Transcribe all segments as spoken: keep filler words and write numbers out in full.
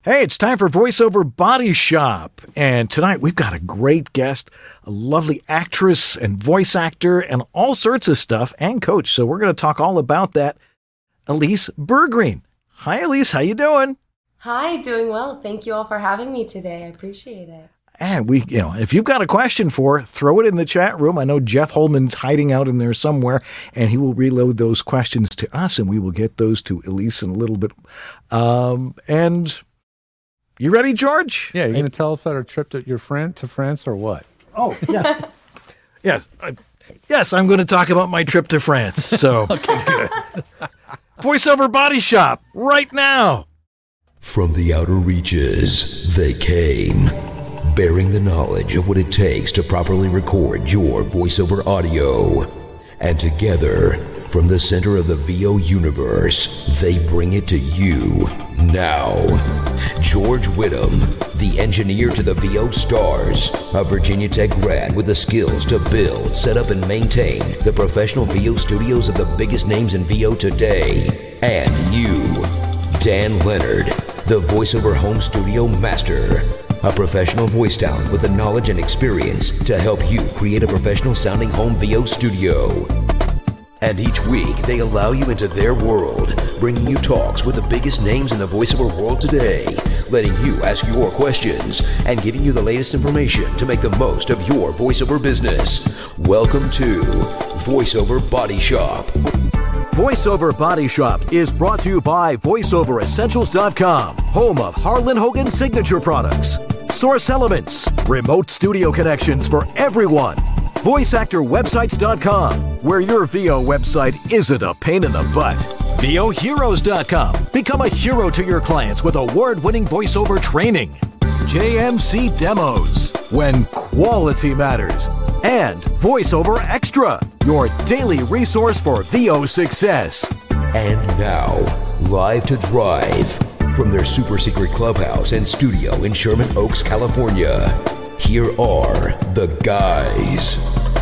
Hey, it's time for VoiceOver Body Shop. And tonight we've got a great guest, a lovely actress and voice actor and all sorts of stuff, and coach. So we're going to talk all about that. Elise Bergreen. Hi, Elise. How you doing? Hi, doing well. Thank you all for having me today. I appreciate it. And we, you know, if you've got a question for, throw it in the chat room. I know Jeff Holman's hiding out in there somewhere, and he will reload those questions to us, and we will get those to Elise in a little bit. Um, and you ready, George? Yeah, you're going to tell us about our trip to your friend to France or what? Oh, yeah. yes. I, yes, I'm going to talk about my trip to France. So, okay, good. VoiceOver Body Shop right now. From the outer reaches, they came, bearing the knowledge of what it takes to properly record your voiceover audio. And together, from the center of the V O universe, they bring it to you now. George Whittam, the engineer to the V O stars, a Virginia Tech grad with the skills to build, set up, and maintain the professional V O studios of the biggest names in V O today. And you, Dan Leonard, the voiceover home studio master, a professional voice talent with the knowledge and experience to help you create a professional sounding home V O studio. And each week, they allow you into their world, bringing you talks with the biggest names in the voiceover world today, letting you ask your questions, and giving you the latest information to make the most of your voiceover business. Welcome to VoiceOver Body Shop. VoiceOver Body Shop is brought to you by voice over essentials dot com, home of Harlan Hogan signature products, Source Elements, remote studio connections for everyone, voice actor websites dot com, where your V O website isn't a pain in the butt, V O heroes dot com, become a hero to your clients with award-winning voiceover training, J M C Demos, when quality matters, and VoiceOver Extra, your daily resource for V O success. And now, live to drive from their super secret clubhouse and studio in Sherman Oaks, California, here are the guys.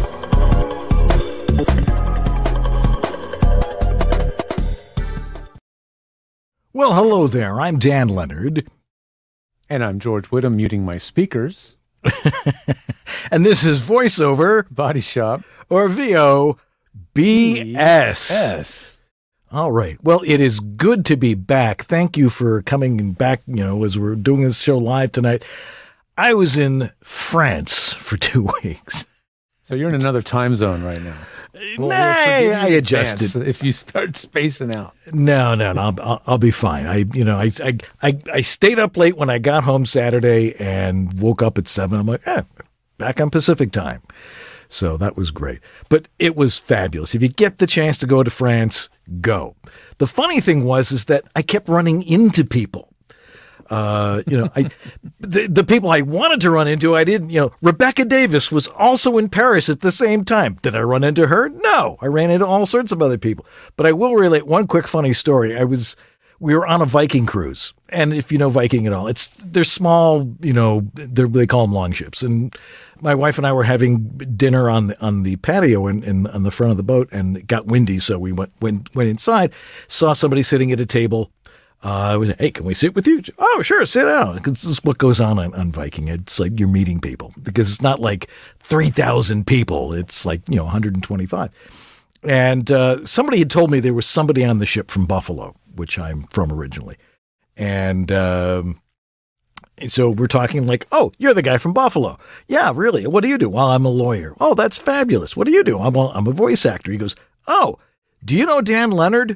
Well, hello there. I'm Dan Leonard. And I'm George Whittam, muting my speakers. And this is VoiceOver Body Shop, or V O B S. Yes. All right. Well, it is good to be back. Thank you for coming back, you know, as we're doing this show live tonight. I was in France for two weeks. So you're in another time zone right now. Well, nah, I adjusted. If you start spacing out. No, no, no. I'll, I'll, I'll be fine. I, you know, I, I, I, I stayed up late when I got home Saturday and woke up at seven. I'm like, eh, back on Pacific time. So that was great. But it was fabulous. If you get the chance to go to France, go. The funny thing was, is that I kept running into people. Uh, you know, I, the, the people I wanted to run into, I didn't, you know, Rebecca Davis was also in Paris at the same time. Did I run into her? No, I ran into all sorts of other people, but I will relate one quick funny story. I was, we were on a Viking cruise, and if you know Viking at all, it's, they're small, you know, they're, they call them long ships. And my wife and I were having dinner on the, on the patio in, in, on the front of the boat, and it got windy. So we went, went, went inside, saw somebody sitting at a table. Uh, I was, hey, can we sit with you? Oh, sure, sit down. Because this is what goes on, on on Viking. It's like you're meeting people, because it's not like three thousand people. It's like, you know, one hundred twenty-five. And uh, somebody had told me there was somebody on the ship from Buffalo, which I'm from originally. And um, so we're talking like, oh, you're the guy from Buffalo. Yeah, really? What do you do? Well, I'm a lawyer. Oh, that's fabulous. What do you do? I'm a, I'm a voice actor. He goes, oh, do you know Dan Leonard?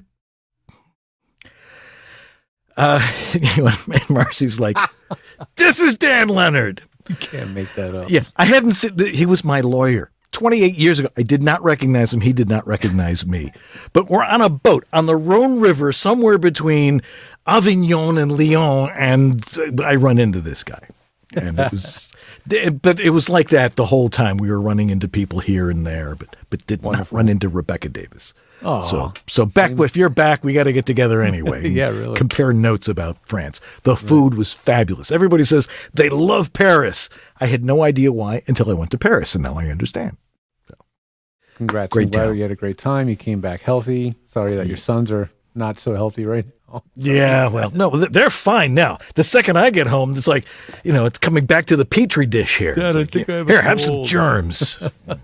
Uh, and Marcy's like, this is Dan Leonard. You can't make that up. Yeah, I hadn't seen, he was my lawyer twenty-eight years ago. I did not recognize him. He did not recognize me. But we're on a boat on the Rhone River, somewhere between Avignon and Lyon, and I run into this guy. And it was, but it was like that the whole time. We were running into people here and there, but but did Wonderful. not run into Rebecca Davis. Oh, so so back seems... if you're back, we got to get together anyway. Yeah, really. Compare notes about France. The food right. was fabulous. Everybody says they love Paris. I had no idea why until I went to Paris, and now I understand. So, congrats! Great I'm glad town. you had a great time. You came back healthy. Sorry that your sons are not so healthy right now. Yeah, well, no, they're fine now. The second I get home, it's like, you know, it's coming back to the Petri dish here. Dad, It's I like, think I have a here, have some cold." germs.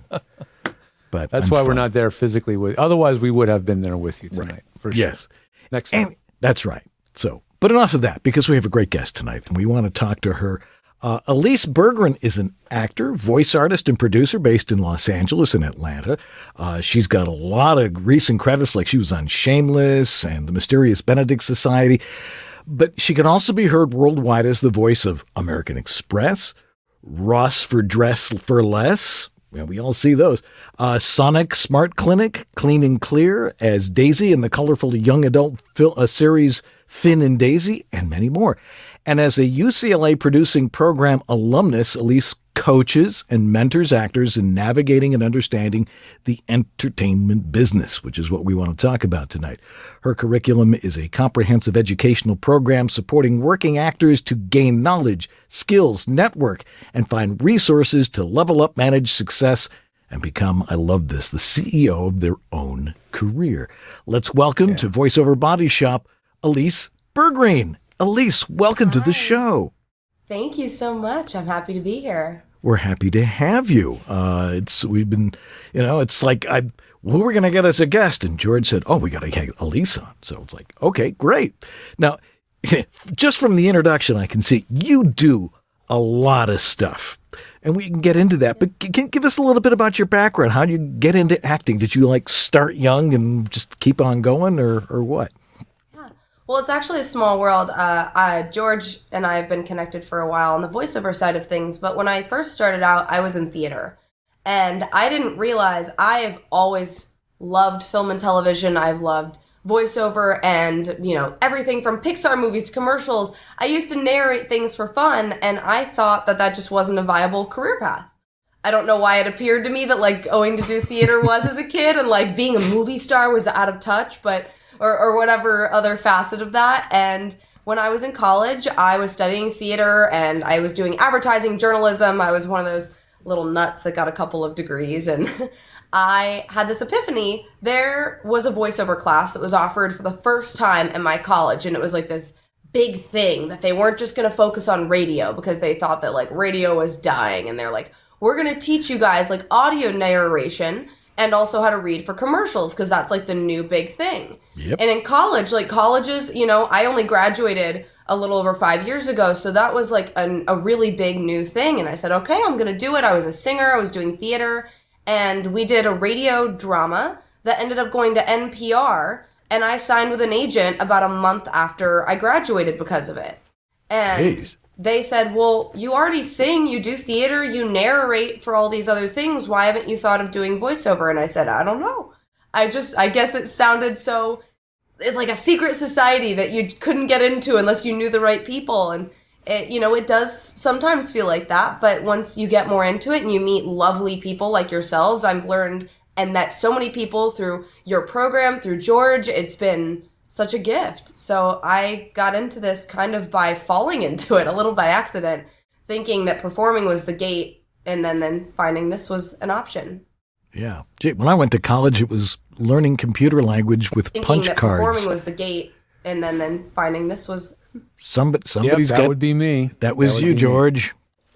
But That's I'm why we're fine. not there physically with. Otherwise, we would have been there with you tonight for sure. Yes. Next time. And that's right. So, but enough of that, because we have a great guest tonight, and we want to talk to her. Uh, Elise Berggren is an actor, voice artist, and producer based in Los Angeles and Atlanta. Uh, she's got a lot of recent credits, like she was on Shameless and The Mysterious Benedict Society. But she can also be heard worldwide as the voice of American Express, Ross for Dress for Less. Well, we all see those. Uh, Sonic Smart Clinic, Clean and Clear, as Daisy in the colorful young adult fil- uh, series Finn and Daisy, and many more. And as a U C L A producing program alumnus, Elise coaches and mentors actors in navigating and understanding the entertainment business, which is what we want to talk about tonight. Her curriculum is a comprehensive educational program supporting working actors to gain knowledge, skills, network, and find resources to level up, manage success, and become, I love this, the C E O of their own career. Let's welcome Yeah. to VoiceOver Body Shop, Elise Berggren. Elise, welcome to the show. Thank you so much. I'm happy to be here. We're happy to have you. Uh, it's we've been, you know, it's like I who we're going to get as a guest, and George said, "Oh, we got to get Elise on." So it's like, okay, great. Now, just from the introduction, I can see you do a lot of stuff, and we can get into that. But can give us a little bit about your background. How did you get into acting? Did you like start young and just keep on going, or or what? Well, it's actually a small world. Uh, uh, George and I have been connected for a while on the voiceover side of things, but when I first started out, I was in theater. And I didn't realize I've always loved film and television. I've loved voiceover and, you know, everything from Pixar movies to commercials. I used to narrate things for fun, and I thought that that just wasn't a viable career path. I don't know why it appeared to me that, like, going to do theater was as a kid, and, like, being a movie star was out of touch, but... Or, or whatever other facet of that. And when I was in college, I was studying theater and I was doing advertising journalism. I was one of those little nuts that got a couple of degrees. And I had this epiphany. There was a voiceover class that was offered for the first time in my college. And it was like this big thing that they weren't just going to focus on radio because they thought that like radio was dying. And they're like, we're going to teach you guys like audio narration and also how to read for commercials, because that's like the new big thing. Yep. And in college, like colleges, you know, I only graduated a little over five years ago, so that was like an, a really big new thing. And I said, okay, I'm going to do it. I was a singer, I was doing theater, and we did a radio drama that ended up going to N P R, and I signed with an agent about a month after I graduated because of it. And Jeez. They said, well, you already sing, you do theater, you narrate for all these other things. Why haven't you thought of doing voiceover? And I said, I don't know. I just, I guess it sounded so like a secret society that you couldn't get into unless you knew the right people. And, it, you know, it does sometimes feel like that. But once you get more into it and you meet lovely people like yourselves, I've learned and met so many people through your program, through George. It's been such a gift. So I got into this kind of by falling into it, a little by accident, thinking that performing was the gate, and then, then finding this was an option. Yeah. Gee, when I went to college, it was learning computer language with Thinking punch that cards. performing was the gate, and then, then finding this was... Somebody, Yep, somebody's that got, would be me. that was would you, be me. George.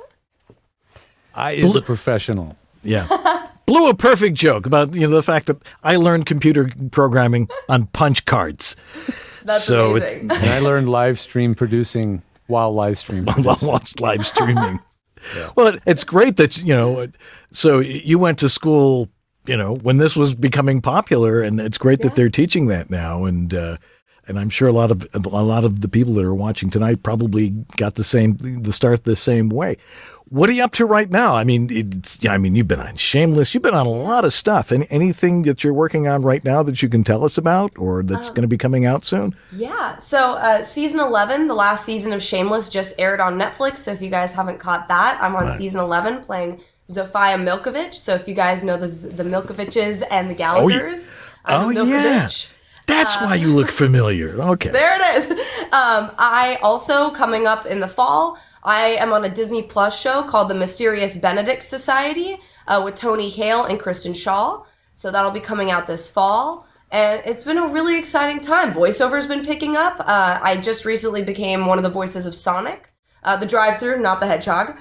I is a professional. Yeah. Blew a perfect joke about, you know, the fact that I learned computer programming on punch cards. That's So it- amazing. And I learned live stream producing while live stream while producing. watched live streaming. Well, it, it's great that, you know, so you went to school, you know, when this was becoming popular, and it's great that they're teaching that now. And, uh, and I'm sure a lot of, a lot of the people that are watching tonight probably got the same, the start the same way. What are you up to right now? I mean, it's, yeah, I mean, you've been on Shameless. You've been on a lot of stuff. Any, anything that you're working on right now that you can tell us about, or that's going to be coming out soon? Yeah, so uh, season eleven, the last season of Shameless, just aired on Netflix. So if you guys haven't caught that, I'm on season eleven playing Zofia Milkovich. So if you guys know the, the Milkoviches and the Gallaghers, I'm Oh, the yeah. Milkovich. That's why you look familiar. Okay. There it is. Um, I also, coming up in the fall, I am on a Disney Plus show called The Mysterious Benedict Society uh, with Tony Hale and Kristen Shaw. So that'll be coming out this fall. And it's been a really exciting time. Voiceover's been picking up. Uh, I just recently became one of the voices of Sonic, uh, the drive-thru, not the hedgehog.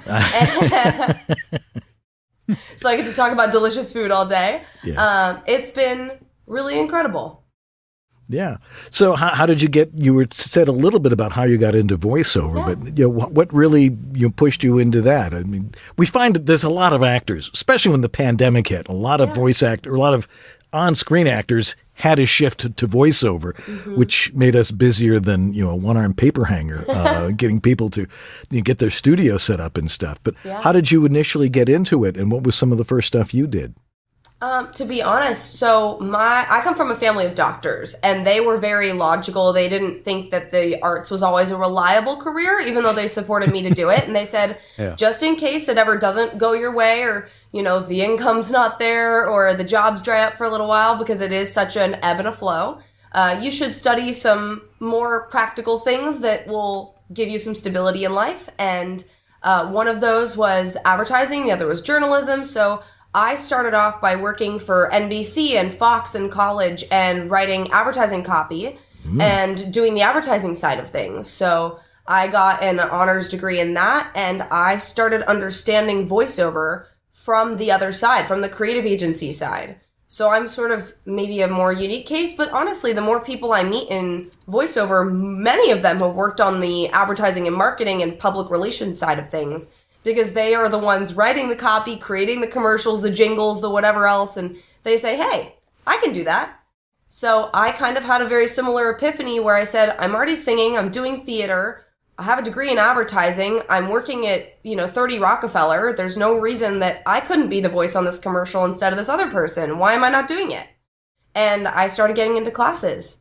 So I get to talk about delicious food all day. Yeah. Um, it's been really incredible. Yeah. So how, how did you get, you were said a little bit about how you got into voiceover, yeah. but you know, what, what really you know, pushed you into that? I mean, we find that there's a lot of actors, especially when the pandemic hit, a lot of yeah. voice actors, a lot of on-screen actors had to shift to, to voiceover, mm-hmm. which made us busier than, you know, a one-armed paper hanger, uh, getting people to you know, get their studio set up and stuff. But yeah. how did you initially get into it, and what was some of the first stuff you did? Um, to be honest, so my I come from a family of doctors, and they were very logical. They didn't think that the arts was always a reliable career, even though they supported me to do it. And they said, yeah. just in case it ever doesn't go your way, or you know the income's not there, or the jobs dry up for a little while, because it is such an ebb and a flow, uh, you should study some more practical things that will give you some stability in life. And uh, one of those was advertising. The other was journalism. So I started off by working for N B C and Fox in college and writing advertising copy mm. and doing the advertising side of things. So I got an honors degree in that, and I started understanding voiceover from the other side, from the creative agency side. So I'm sort of maybe a more unique case, but honestly, the more people I meet in voiceover, many of them have worked on the advertising and marketing and public relations side of things, because they are the ones writing the copy, creating the commercials, the jingles, the whatever else, and they say, hey, I can do that. So I kind of had a very similar epiphany where I said, I'm already singing, I'm doing theater, I have a degree in advertising, I'm working at, you know, thirty Rockefeller, there's no reason that I couldn't be the voice on this commercial instead of this other person. Why am I not doing it? And I started getting into classes.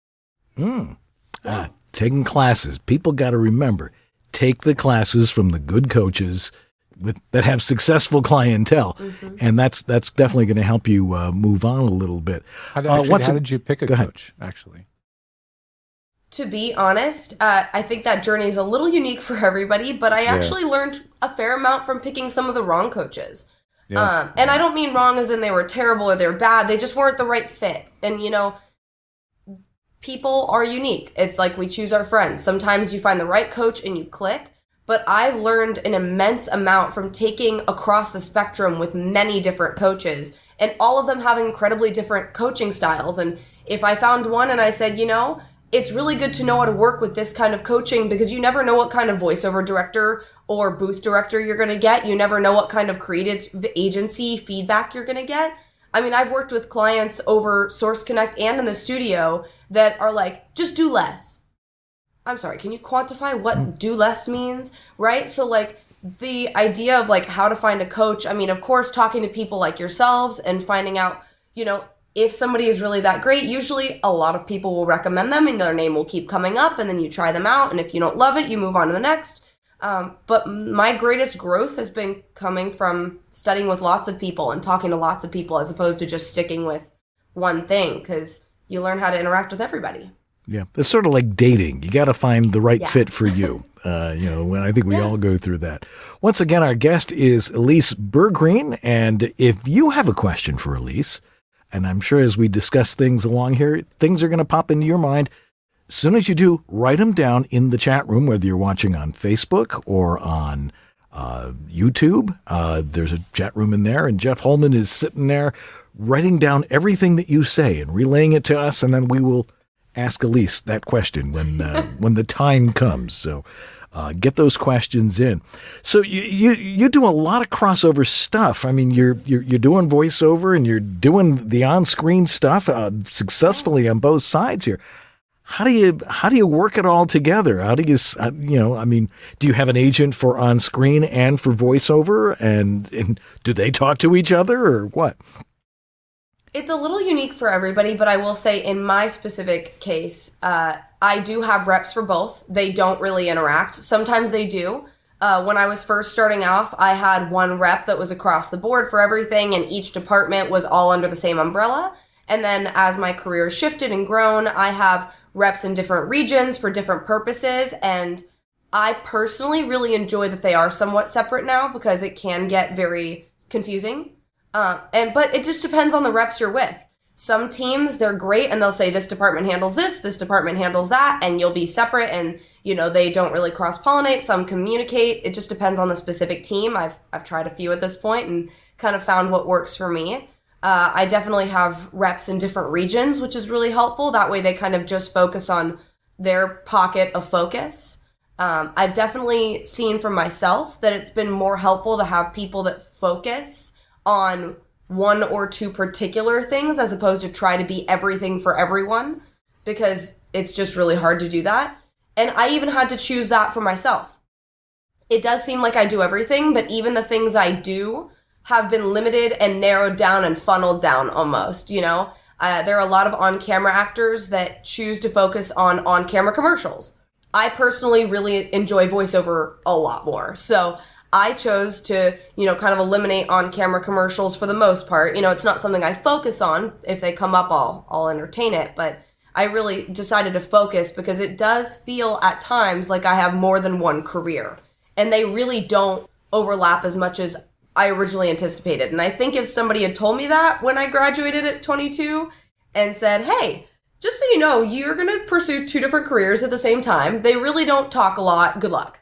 Mm. Ah, taking classes. People got to remember, take the classes from the good coaches with that have successful clientele, mm-hmm. and that's that's definitely going to help you uh, move on a little bit. How, did, actually, uh, how a, did you pick a coach, ahead. actually? To be honest, uh, I think that journey is a little unique for everybody, but I actually yeah. learned a fair amount from picking some of the wrong coaches. Yeah. Um, and I don't mean wrong as in they were terrible or they were bad. They just weren't the right fit. And, you know, people are unique. It's like we choose our friends. Sometimes you find the right coach and you click. But I've learned an immense amount from taking across the spectrum with many different coaches, and all of them have incredibly different coaching styles. And if I found one and I said, you know, it's really good to know how to work with this kind of coaching, because you never know what kind of voiceover director or booth director you're going to get. You never know what kind of creative agency feedback you're going to get. I mean, I've worked with clients over Source Connect and in the studio that are like, just do less. I'm sorry, can you quantify what do less means, right? So like the idea of like how to find a coach, I mean, of course, talking to people like yourselves and finding out, you know, if somebody is really that great, usually a lot of people will recommend them and their name will keep coming up, and then you try them out, and if you don't love it, you move on to the next. Um, but my greatest growth has been coming from studying with lots of people and talking to lots of people, as opposed to just sticking with one thing, because you learn how to interact with everybody. Yeah, it's sort of like dating. You got to find the right yeah. fit for you. Uh, you know, and I think we yeah. all go through that. Once again, our guest is Elise Bergreen, and if you have a question for Elise, and I'm sure as we discuss things along here, things are going to pop into your mind. As soon as you do, write them down in the chat room, whether you're watching on Facebook or on uh, YouTube. Uh, there's a chat room in there, and Jeff Holman is sitting there writing down everything that you say and relaying it to us, and then we will ask Elise that question when uh, when the time comes. So uh, get those questions in. So you, you you do a lot of crossover stuff. I mean, you're you're you're doing voiceover and you're doing the on-screen stuff uh, successfully on both sides here. How do you how do you work it all together? How do you uh, you know? I mean, do you have an agent for on-screen and for voiceover, and and do they talk to each other or what? It's a little unique for everybody, but I will say in my specific case, uh, I do have reps for both. They don't really interact. Sometimes they do. Uh, when I was first starting off, I had one rep that was across the board for everything, and each department was all under the same umbrella. And then as my career shifted and grown, I have reps in different regions for different purposes. And I personally really enjoy that they are somewhat separate now, because it can get very confusing. Uh, and but it just depends on the reps you're with. Some teams, they're great and they'll say this department handles this, this department handles that, and you'll be separate and, you know, they don't really cross-pollinate. Some communicate. It just depends on the specific team. I've I've tried a few at this point and kind of found what works for me. Uh, I definitely have reps in different regions, which is really helpful. That way they kind of just focus on their pocket of focus. Um, I've definitely seen for myself that it's been more helpful to have people that focus on one or two particular things as opposed to try to be everything for everyone, because it's just really hard to do that. And I even had to choose that for myself. It does seem like I do everything, but even the things I do have been limited and narrowed down and funneled down almost, you know? Uh, there are a lot of on-camera actors that choose to focus on on-camera commercials. I personally really enjoy voiceover a lot more. So I chose to, you know, kind of eliminate on-camera commercials for the most part. You know, it's not something I focus on. If they come up, I'll, I'll entertain it. But I really decided to focus because it does feel at times like I have more than one career. And they really don't overlap as much as I originally anticipated. And I think if somebody had told me that when I graduated at twenty-two and said, hey, just so you know, you're going to pursue two different careers at the same time. They really don't talk a lot. Good luck.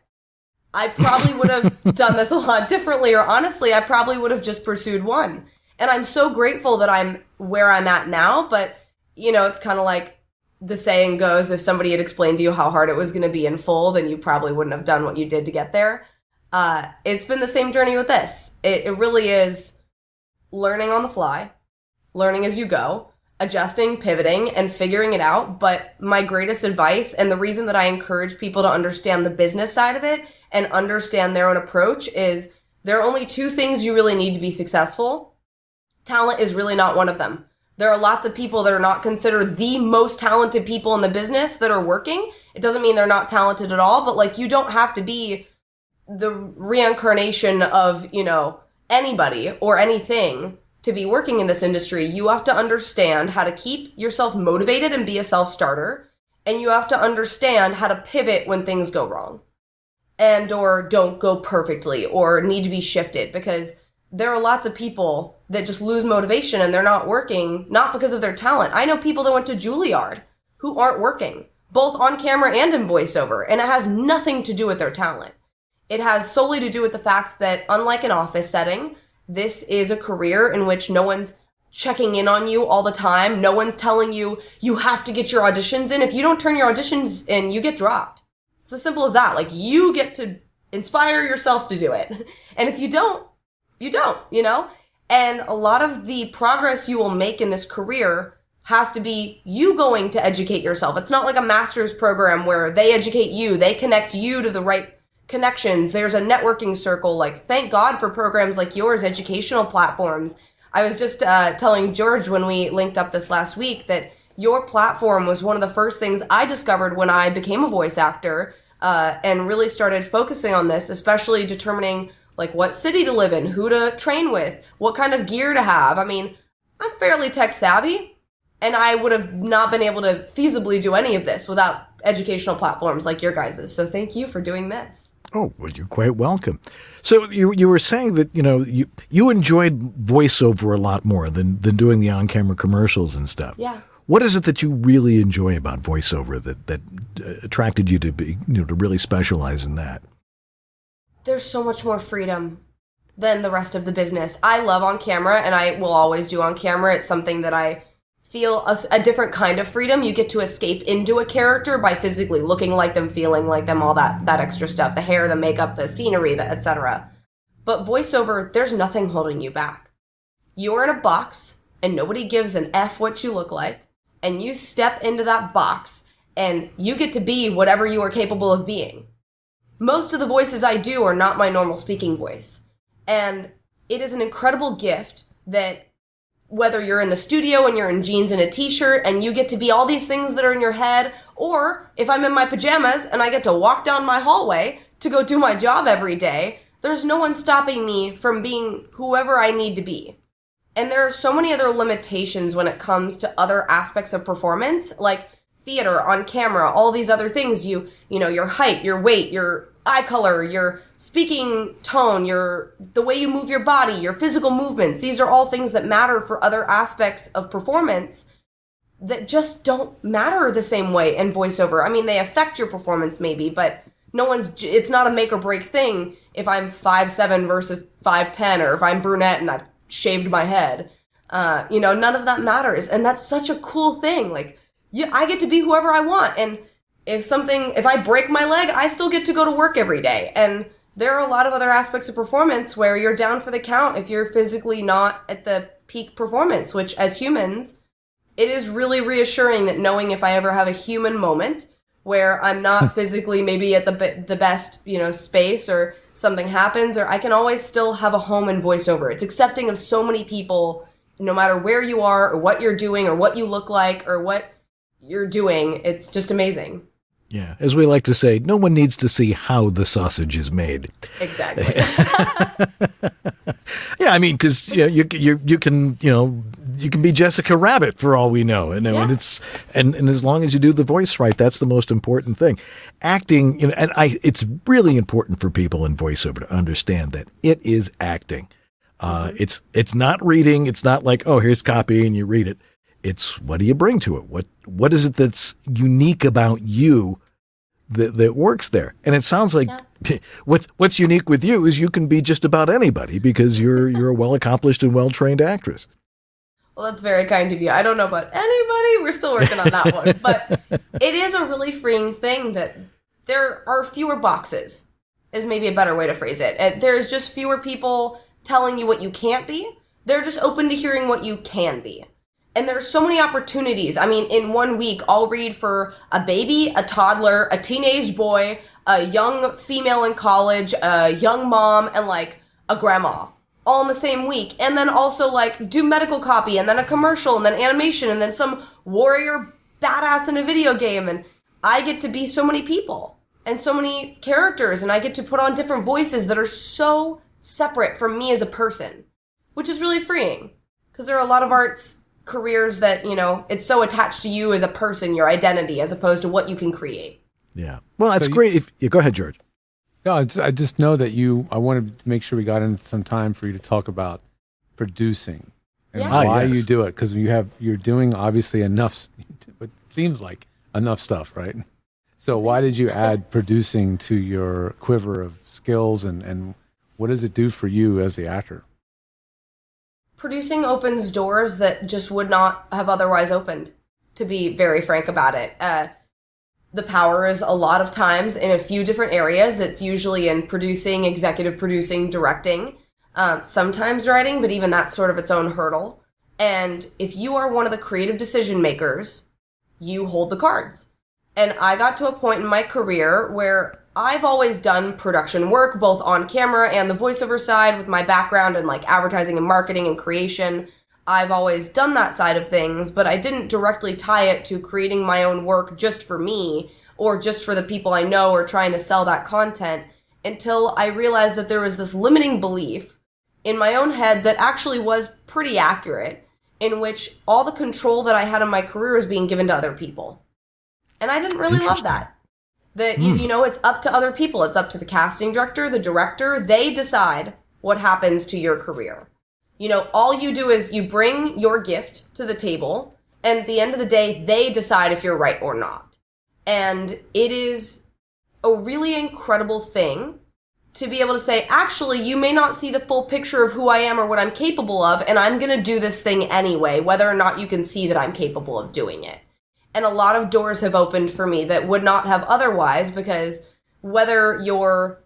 I probably would have done this a lot differently, or honestly, I probably would have just pursued one. And I'm so grateful that I'm where I'm at now, but, you know, it's kind of like the saying goes, if somebody had explained to you how hard it was going to be in full, then you probably wouldn't have done what you did to get there. Uh, it's been the same journey with this. It, it really is learning on the fly, learning as you go, adjusting, pivoting, and figuring it out. But my greatest advice, and the reason that I encourage people to understand the business side of it and understand their own approach, is there are only two things you really need to be successful. Talent is really not one of them. There are lots of people that are not considered the most talented people in the business that are working. It doesn't mean they're not talented at all, but like, you don't have to be the reincarnation of, you know, anybody or anything to be working in this industry. You have to understand how to keep yourself motivated and be a self-starter. And you have to understand how to pivot when things go wrong and or don't go perfectly or need to be shifted, because there are lots of people that just lose motivation and they're not working, not because of their talent. I know people that went to Juilliard who aren't working, both on camera and in voiceover, and it has nothing to do with their talent. It has solely to do with the fact that, unlike an office setting, this is a career in which no one's checking in on you all the time. No one's telling you, you have to get your auditions in. If you don't turn your auditions in, you get dropped. It's as simple as that. Like, you get to inspire yourself to do it. And if you don't, you don't, you know? And a lot of the progress you will make in this career has to be you going to educate yourself. It's not like a master's program where they educate you. They connect you to the right connections. There's a networking circle. Like, thank God for programs like yours, educational platforms. I was just uh, telling George when we linked up this last week that your platform was one of the first things I discovered when I became a voice actor uh, and really started focusing on this, especially determining like what city to live in, who to train with, what kind of gear to have. I mean, I'm fairly tech savvy, and I would have not been able to feasibly do any of this without educational platforms like your guys's. So thank you for doing this. Oh, well, you're quite welcome. So you you were saying that, you know, you you enjoyed voiceover a lot more than, than doing the on-camera commercials and stuff. Yeah. What is it that you really enjoy about voiceover that, that attracted you to be, you know, to really specialize in that? There's so much more freedom than the rest of the business. I love on camera, and I will always do on camera. It's something that I feel a, a different kind of freedom. You get to escape into a character by physically looking like them, feeling like them, all that that extra stuff, the hair, the makeup, the scenery, the et cetera. But voiceover, there's nothing holding you back. You're in a box, and nobody gives an F what you look like, and you step into that box, and you get to be whatever you are capable of being. Most of the voices I do are not my normal speaking voice. And it is an incredible gift that whether you're in the studio and you're in jeans and a t-shirt and you get to be all these things that are in your head, or if I'm in my pajamas and I get to walk down my hallway to go do my job every day, there's no one stopping me from being whoever I need to be. And there are so many other limitations when it comes to other aspects of performance, like theater, on camera, all these other things. You, you know, your height, your weight, your eye color, your speaking tone, your the way you move your body, your physical movements. These are all things that matter for other aspects of performance that just don't matter the same way in voiceover. I mean, they affect your performance maybe, but no one's, it's not a make or break thing if I'm five seven versus five ten, or if I'm brunette and I've shaved my head. Uh, you know, none of that matters. And that's such a cool thing. Like, yeah, I get to be whoever I want. And if something, if I break my leg, I still get to go to work every day. And there are a lot of other aspects of performance where you're down for the count if you're physically not at the peak performance, which as humans, it is really reassuring that knowing if I ever have a human moment where I'm not physically maybe at the be- the best, you know, space, or something happens, or I can always still have a home in voiceover. It's accepting of so many people, no matter where you are or what you're doing or what you look like or what you're doing. It's just amazing. Yeah. As we like to say, no one needs to see how the sausage is made. Exactly. Yeah, I mean, because you know, you you you can you know you can be Jessica Rabbit for all we know, and, Yeah. and it's and, and as long as you do the voice right, that's the most important thing. Acting, you know, and I it's really important for people in voiceover to understand that it is acting. Uh, mm-hmm. It's it's not reading. It's not like, oh, here's copy and you read it. It's what do you bring to it? What what is it that's unique about you that that works there? And it sounds like yeah. what's what's unique with you is you can be just about anybody because you're you're a well accomplished and well trained actress. Well, that's very kind of you. I don't know about anybody. We're still working on that one, but it is a really freeing thing that there are fewer boxes. Is maybe a better way to phrase it. There's just fewer people telling you what you can't be. They're just open to hearing what you can be. And there's so many opportunities. I mean, in one week, I'll read for a baby, a toddler, a teenage boy, a young female in college, a young mom, and like a grandma, all in the same week. And then also like do medical copy, and then a commercial, and then animation, and then some warrior badass in a video game. And I get to be so many people and so many characters, and I get to put on different voices that are so separate from me as a person, which is really freeing because there are a lot of arts careers that, you know, it's so attached to you as a person, your identity, as opposed to what you can create. Yeah. Well, that's so you, great. If you go ahead, George. No, it's, I just know that you, I wanted to make sure we got in some time for you to talk about producing and Yeah. why Ah, yes. you do it. Because you have, you're doing obviously enough, what seems like enough stuff, right? So why did you add producing to your quiver of skills, and, and what does it do for you as the actor? Producing opens doors that just would not have otherwise opened, to be very frank about it. Uh, the power is a lot of times in a few different areas. It's usually in producing, executive producing, directing, um, sometimes writing, but even that's sort of its own hurdle. And if you are one of the creative decision makers, you hold the cards. And I got to a point in my career where I've always done production work, both on camera and the voiceover side with my background in like advertising and marketing and creation. I've always done that side of things, but I didn't directly tie it to creating my own work just for me or just for the people I know or trying to sell that content until I realized that there was this limiting belief in my own head that actually was pretty accurate, in which all the control that I had in my career was being given to other people. And I didn't really love that. That, mm. you, you know, it's up to other people. It's up to the casting director, the director. They decide what happens to your career. You know, all you do is you bring your gift to the table, and at the end of the day, they decide if you're right or not. And it is a really incredible thing to be able to say, actually, you may not see the full picture of who I am or what I'm capable of, and I'm going to do this thing anyway, whether or not you can see that I'm capable of doing it. And a lot of doors have opened for me that would not have otherwise, because whether you're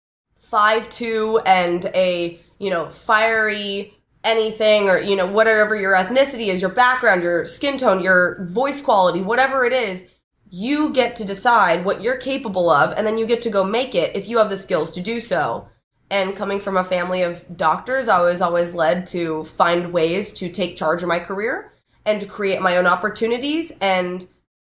five two and a, you know, fiery anything, or, you know, whatever your ethnicity is, your background, your skin tone, your voice quality, whatever it is, you get to decide what you're capable of, and then you get to go make it if you have the skills to do so. And coming from a family of doctors, I was always led to find ways to take charge of my career and to create my own opportunities. And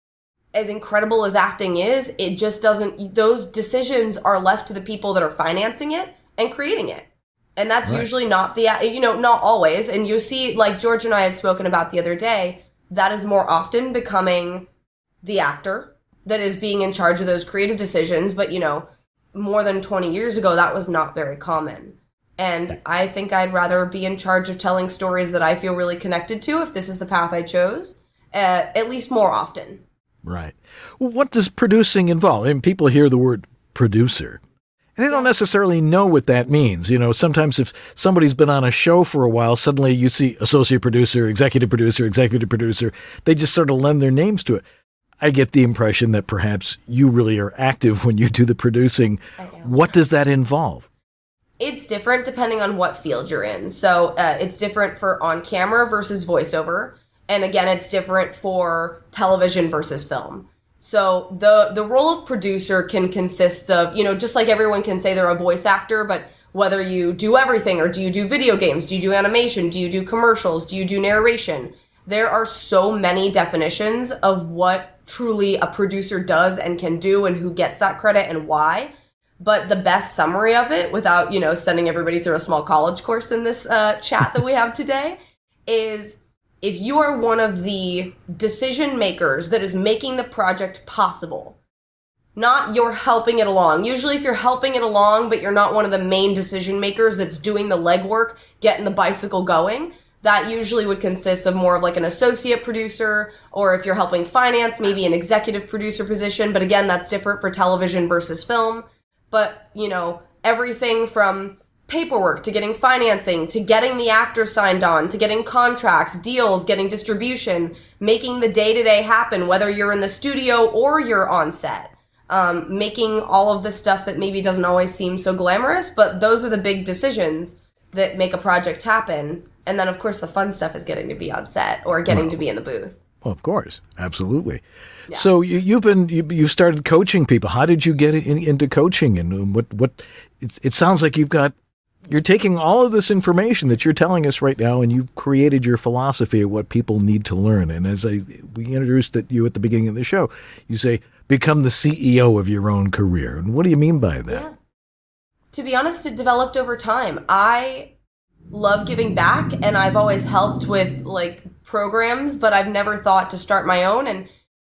as incredible as acting is, it just doesn't, those decisions are left to the people that are financing it and creating it. And that's right. Usually not the, you know, not always. And you see, like George and I had spoken about the other day, that is more often becoming the actor that is being in charge of those creative decisions. But, you know, more than twenty years ago, that was not very common. And I think I'd rather be in charge of telling stories that I feel really connected to, if this is the path I chose, uh, at least more often. Right. Well, what does producing involve? I mean, people hear the word producer, and they don't necessarily know what that means. You know, sometimes if somebody's been on a show for a while, suddenly you see associate producer, executive producer, executive producer. They just sort of lend their names to it. I get the impression that perhaps you really are active when you do the producing. What does that involve? It's different depending on what field you're in. So uh, it's different for on camera versus voiceover. And again, it's different for television versus film. So the, the role of producer can consist of, you know, just like everyone can say they're a voice actor, but whether you do everything, or do you do video games? Do you do animation? Do you do commercials? Do you do narration? There are so many definitions of what truly a producer does and can do, and who gets that credit and why. But the best summary of it, without, you know, sending everybody through a small college course in this uh, chat that we have today, is if you are one of the decision makers that is making the project possible, not you're helping it along. Usually if you're helping it along, but you're not one of the main decision makers that's doing the legwork, getting the bicycle going, that usually would consist of more of like an associate producer, or if you're helping finance, maybe an executive producer position. But again, that's different for television versus film. But, you know, everything from paperwork to getting financing to getting the actor signed on to getting contracts, deals, getting distribution, making the day-to-day happen, whether you're in the studio or you're on set. Um, making all of the stuff that maybe doesn't always seem so glamorous, but those are the big decisions that make a project happen. And then, of course, the fun stuff is getting to be on set or getting well, to be in the booth. Well, of course. Absolutely. Yeah. So you, you've been, you, you've started coaching people. How did you get in, into coaching? And what, what, it, it sounds like you've got, you're taking all of this information that you're telling us right now, and you've created your philosophy of what people need to learn. And as I, we introduced it, you at the beginning of the show, you say, become the C E O of your own career. And what do you mean by that? Yeah. To be honest, it developed over time. I love giving back, and I've always helped with like programs, but I've never thought to start my own. And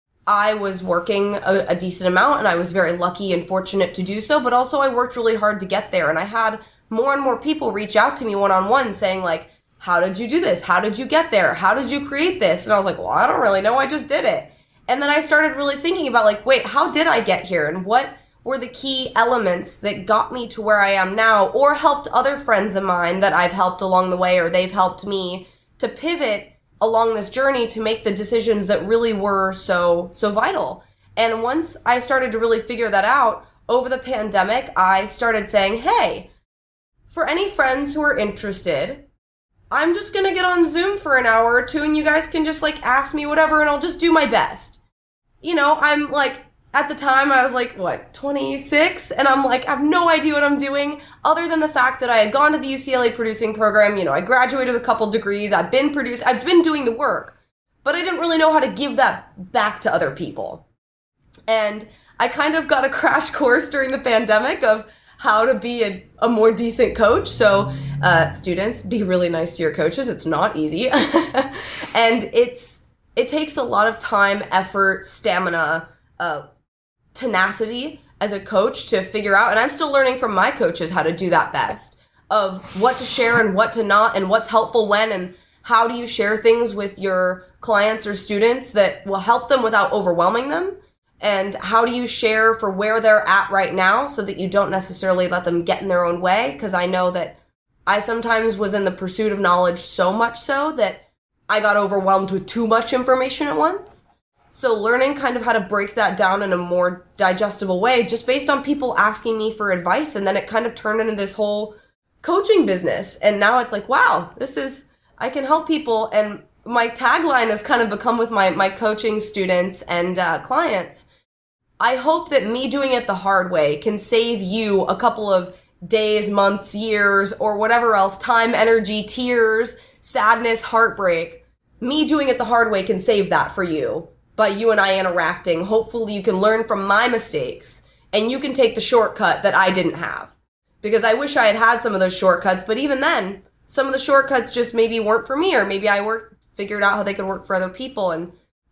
I was working a, a decent amount, and I was very lucky and fortunate to do so, but also I worked really hard to get there. And I had more and more people reach out to me one-on-one saying like, how did you do this? How did you get there? How did you create this? And I was like, well, I don't really know. I just did it. And then I started really thinking about like, wait, how did I get here? And what were the key elements that got me to where I am now, or helped other friends of mine that I've helped along the way, or they've helped me to pivot along this journey to make the decisions that really were so, so vital. And once I started to really figure that out over the pandemic, I started saying, hey, for any friends who are interested, I'm just going to get on Zoom for an hour or two, and you guys can just like ask me whatever, and I'll just do my best. You know, I'm like, at the time I was like, what, twenty-six? And I'm like, I have no idea what I'm doing, other than the fact that I had gone to the U C L A producing program. You know, I graduated with a couple degrees. I've been produced, I've been doing the work, but I didn't really know how to give that back to other people. And I kind of got a crash course during the pandemic of how to be a, a more decent coach. So uh, students, be really nice to your coaches. It's not easy. And it's it takes a lot of time, effort, stamina, uh, tenacity as a coach to figure out. And I'm still learning from my coaches how to do that best, of what to share and what to not, and what's helpful when, and how do you share things with your clients or students that will help them without overwhelming them. And how do you share for where they're at right now so that you don't necessarily let them get in their own way? Because I know that I sometimes was in the pursuit of knowledge so much so that I got overwhelmed with too much information at once. So learning kind of how to break that down in a more digestible way, just based on people asking me for advice. And then it kind of turned into this whole coaching business. And now it's like, wow, this is, I can help people. And my tagline has kind of become with my, my coaching students and uh, clients, I hope that me doing it the hard way can save you a couple of days, months, years, or whatever else, time, energy, tears, sadness, heartbreak. Me doing it the hard way can save that for you by you and I interacting. Hopefully you can learn from my mistakes and you can take the shortcut that I didn't have. Because I wish I had had some of those shortcuts, but even then, some of the shortcuts just maybe weren't for me, or maybe I worked, figured out how they could work for other people. And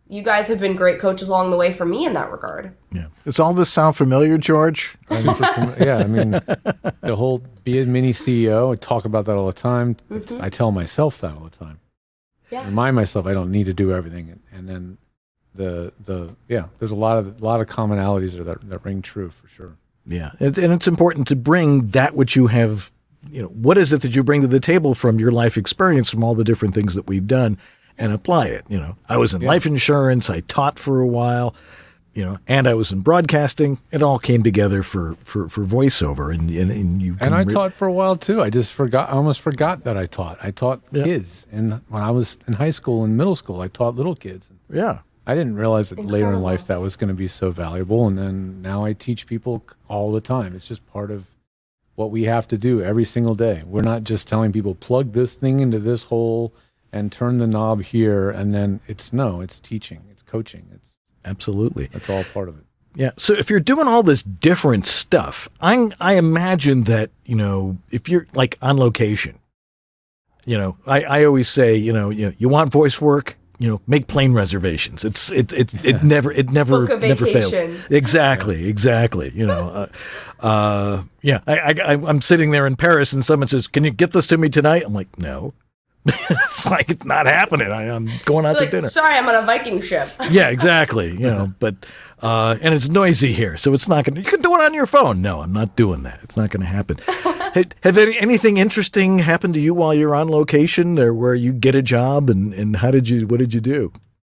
you guys have been great coaches along the way for me in that regard. Yeah. Does all this sound familiar, George? Yeah, I mean, the whole be a mini C E O, I talk about that all the time. Mm-hmm. I tell myself that all the time. Yeah. Remind myself I don't need to do everything. And, and then the, the yeah, there's a lot of a lot of commonalities there that, that ring true for sure. Yeah. And, and it's important to bring that which you have, you know, what is it that you bring to the table from your life experience, from all the different things that we've done, and apply it. You know, I was in Yeah. life insurance, I taught for a while, you know, and I was in broadcasting. It all came together for, for, for voiceover, and, and, and you can And I re- taught for a while too. I just forgot. I almost forgot that I taught. I taught Yeah. kids, and when I was in high school and middle school, I taught little kids. Yeah. I didn't realize that later in Incredible. life that was going to be so valuable. And then now I teach people all the time. It's just part of what we have to do every single day. We're not just telling people plug this thing into this hole and turn the knob here, and then it's no, it's teaching, it's coaching, it's Absolutely. that's all part of it. Yeah. So if you're doing all this different stuff, I I imagine that, you know, if you're like on location, you know, I, I always say, you know, you know, you want voice work, you know, make plane reservations. It's it it it never it never Book a never fails. vacation. Exactly, exactly. You know, uh, uh, yeah. I, I I'm sitting there in Paris, and someone says, "Can you get this to me tonight?" I'm like, "No." It's like it's not happening. I, I'm going out Like, to dinner. sorry, I'm on a Viking ship. Yeah, exactly. You know, but uh, and it's noisy here, so it's not going to. You can do it on your phone. No, I'm not doing that. It's not going to happen. Have, have any, anything interesting happened to you while you're on location, or where you get a job, and, and how did you? What did you do?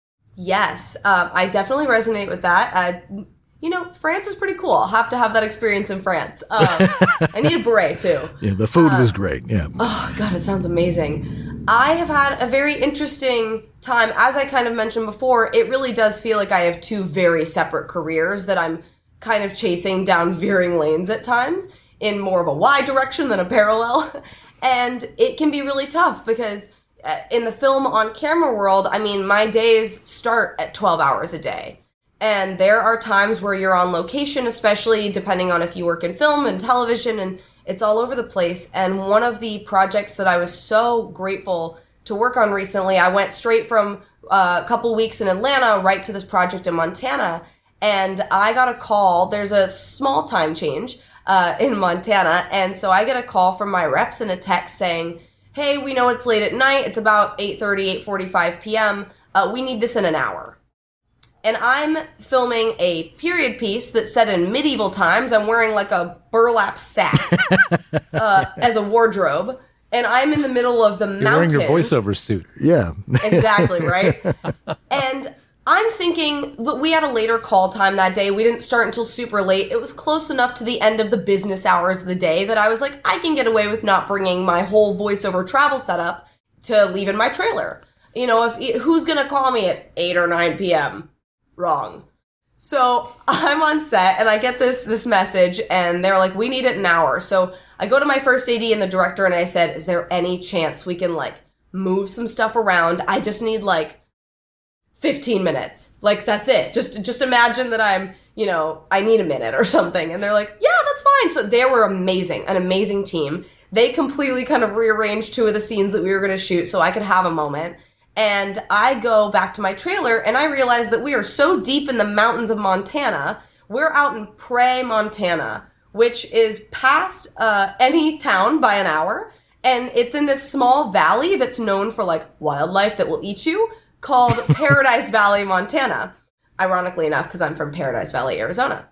Yes, um, I definitely resonate with that. Uh, you know, France is pretty cool. I'll have to have that experience in France. Um, I need a beret, too. Yeah, the food was great. Yeah. Oh, God, it sounds amazing. I have had a very interesting time. As I kind of mentioned before, it really does feel like I have two very separate careers that I'm kind of chasing down veering lanes at times in more of a Y direction than a parallel. And it can be really tough because uh, in the film on camera world, I mean, my days start at twelve hours a day. And there are times where you're on location, especially depending on if you work in film and television, and it's all over the place. And one of the projects that I was so grateful to work on recently, I went straight from uh, a couple weeks in Atlanta right to this project in Montana. And I got a call. There's a small time change uh, in Montana. And so I get a call from my reps and a text saying, hey, we know it's late at night. It's about eight thirty, eight forty-five p.m. Uh, we need this in an hour. And I'm filming a period piece that's set in medieval times. I'm wearing like a burlap sack uh, as a wardrobe. And I'm in the middle of the You're mountains. wearing your voiceover suit. Yeah. Exactly, right? And I'm thinking, but we had a later call time that day. We didn't start until super late. It was close enough to the end of the business hours of the day that I was like, I can get away with not bringing my whole voiceover travel setup to leave in my trailer. You know, if who's going to call me at eight or nine p.m.? Wrong. So I'm on set and I get this this message and they're like, we need it in an hour. So I go to my first A D and the director and I said, is there any chance we can like move some stuff around? I just need like fifteen minutes. Like that's it. Just just imagine that I'm, you know, I need a minute or something. And they're like, yeah, that's fine. So they were amazing, an amazing team. They completely kind of rearranged two of the scenes that we were going to shoot so I could have a moment. And I go back to my trailer and I realize that we are so deep in the mountains of Montana. We're out in Prairie, Montana, which is past uh, any town by an hour. And it's in this small valley that's known for like wildlife that will eat you called Paradise Valley, Montana. Ironically enough, because I'm from Paradise Valley, Arizona.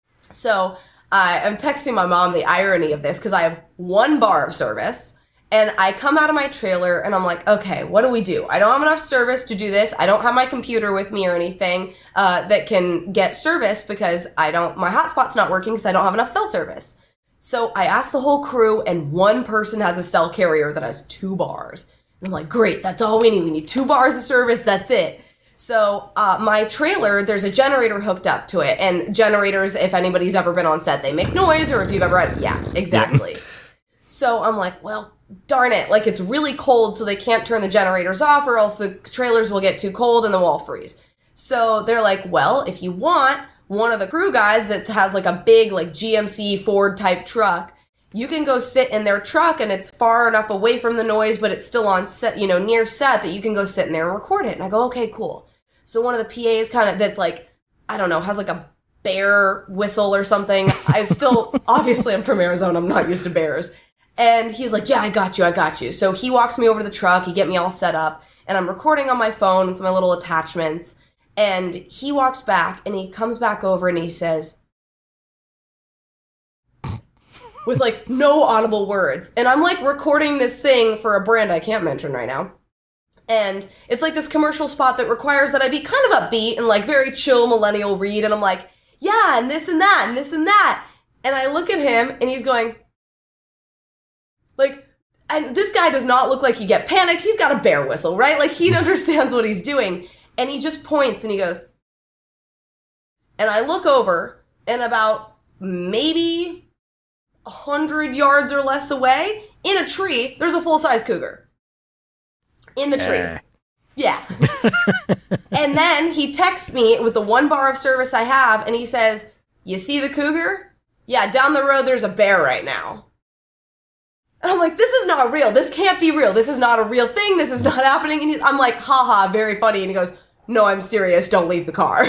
So uh, I'm texting my mom the irony of this because I have one bar of service. And I come out of my trailer and I'm like, okay, what do we do? I don't have enough service to do this. I don't have my computer with me or anything uh, that can get service because I don't, my hotspot's not working because I don't have enough cell service. So I asked the whole crew and one person has a cell carrier that has two bars. And I'm like, great, that's all we need. We need two bars of service, that's it. So uh, my trailer, there's a generator hooked up to it. And generators, if anybody's ever been on set, they make noise, or if you've ever had, yeah, exactly. So I'm like, well, darn it, like it's really cold so they can't turn the generators off or else the trailers will get too cold and then we'll freeze. So they're like, well, if you want, one of the crew guys that has like a big like G M C Ford type truck, you can go sit in their truck and it's far enough away from the noise but it's still on set, you know, near set that you can go sit in there and record it. And I go, okay, cool. So one of the P As kind of, that's like, I don't know, has like a bear whistle or something. I still, obviously I'm from Arizona, I'm not used to bears. And he's like, yeah, I got you, I got you. So he walks me over to the truck, he get me all set up, and I'm recording on my phone with my little attachments. And he walks back, and he comes back over, and he says, with like no audible words. And I'm like recording this thing for a brand I can't mention right now. And it's like this commercial spot that requires that I be kind of upbeat and like very chill millennial read. And I'm like, yeah, and this and that, and this and that. And I look at him, and he's going, like, and this guy does not look like he get panicked. He's got a bear whistle, right? Like, he understands what he's doing. And he just points, and he goes, and I look over, and about maybe a hundred yards or less away, in a tree, there's a full-size cougar. In the tree. Uh. Yeah. And then he texts me with the one bar of service I have, and he says, you see the cougar? Yeah, down the road there's a bear right now. And I'm like, this is not real. This can't be real. This is not a real thing. This is not happening. And he, I'm like, haha, very funny. And he goes, no, I'm serious. Don't leave the car.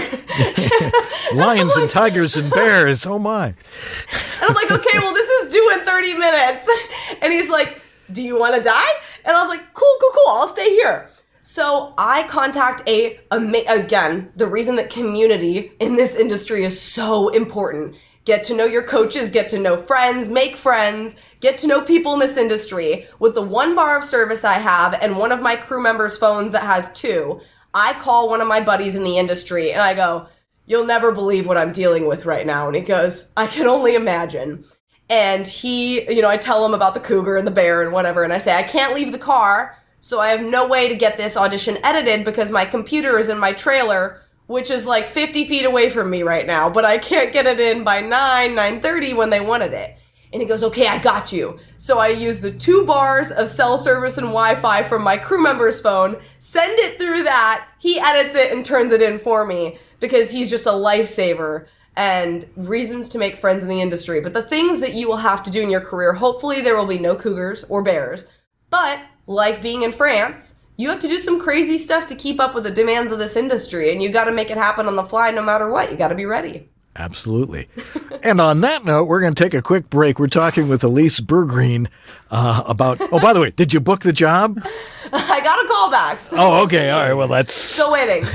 Lions and, like, and tigers and bears. Oh, my. And I'm like, okay, well, this is due in thirty minutes. And he's like, do you want to die? And I was like, cool, cool, cool. I'll stay here. So I contact a, a, again, the reason that community in this industry is so important. Get to know your coaches, get to know friends, make friends, get to know people in this industry. With the one bar of service I have and one of my crew members' phones that has two, I call one of my buddies in the industry and I go, you'll never believe what I'm dealing with right now. And he goes, I can only imagine. And he, you know, I tell him about the cougar and the bear and whatever. And I say, I can't leave the car, so I have no way to get this audition edited because my computer is in my trailer, which is like fifty feet away from me right now. But I can't get it in by nine, nine thirty when they wanted it. And he goes, okay, I got you. So I use the two bars of cell service and Wi-Fi from my crew member's phone, send it through that. He edits it and turns it in for me because he's just a lifesaver and reasons to make friends in the industry. But the things that you will have to do in your career, hopefully there will be no cougars or bears. But like being in France, you have to do some crazy stuff to keep up with the demands of this industry. And you got to make it happen on the fly no matter what. You got to be ready. Absolutely. And on that note, we're going to take a quick break. We're talking with Elise Bergreen uh, about, oh, by the way, did you book the job? I got a call back. So oh, okay. All right. Well, that's... Still waiting.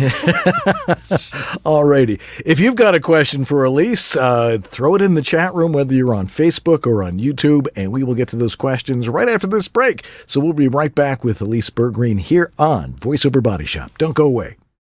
All righty. If you've got a question for Elise, uh, throw it in the chat room, whether you're on Facebook or on YouTube, and we will get to those questions right after this break. So we'll be right back with Elise Bergreen here on VoiceOver Body Shop. Don't go away.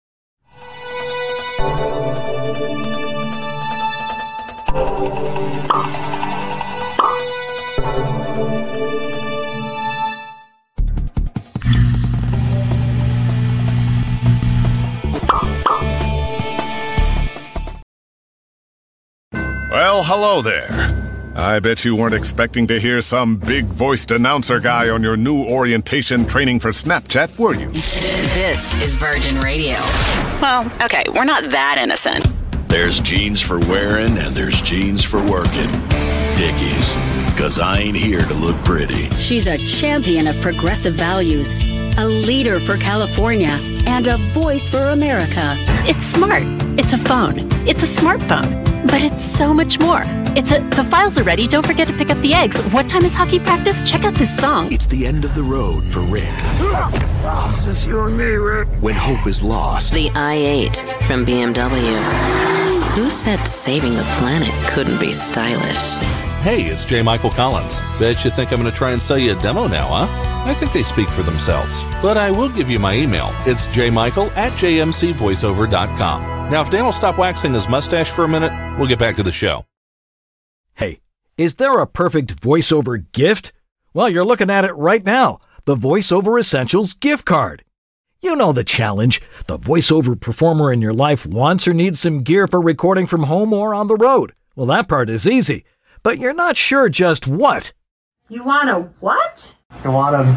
Well, hello there. I bet you weren't expecting to hear some big-voiced announcer guy on your new orientation training for Snapchat, were you? This is Virgin Radio. Well, okay, we're not that innocent. There's jeans for wearing and there's jeans for working. Dickies, because I ain't here to look pretty. She's a champion of progressive values, a leader for California, and a voice for America. It's smart. It's a phone. It's a smartphone. But it's so much more. It's a, the files are ready. Don't forget to pick up the eggs. What time is hockey practice? Check out this song. It's the end of the road for Rick. It's just you and me, Rick. When hope is lost. The i eight from B M W. Who said saving the planet couldn't be stylish? Hey, it's J. Michael Collins. Bet you think I'm going to try and sell you a demo now, huh? I think they speak for themselves. But I will give you my email. It's jmichael at j m c voiceover dot com. Now, if Dan will stop waxing his mustache for a minute, we'll get back to the show. Hey, is there a perfect voiceover gift? Well, you're looking at it right now. The VoiceOver Essentials gift card. You know the challenge. The voiceover performer in your life wants or needs some gear for recording from home or on the road. Well, that part is easy. But you're not sure just what. You want a what? You want a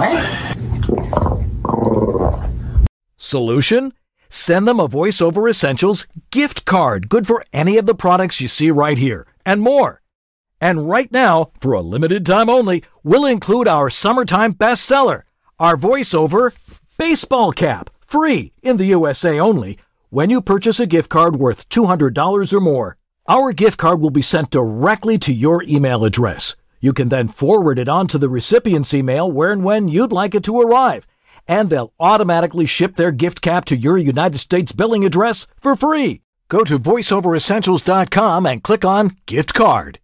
what? Solution? Send them a VoiceOver Essentials gift card, good for any of the products you see right here, and more. And right now, for a limited time only, we'll include our summertime bestseller, our VoiceOver baseball cap, free in the U S A only, when you purchase a gift card worth two hundred dollars or more. Our gift card will be sent directly to your email address. You can then forward it on to the recipient's email where and when you'd like it to arrive, and they'll automatically ship their gift cap to your United States billing address for free. Go to voice over essentials dot com and click on Gift Card.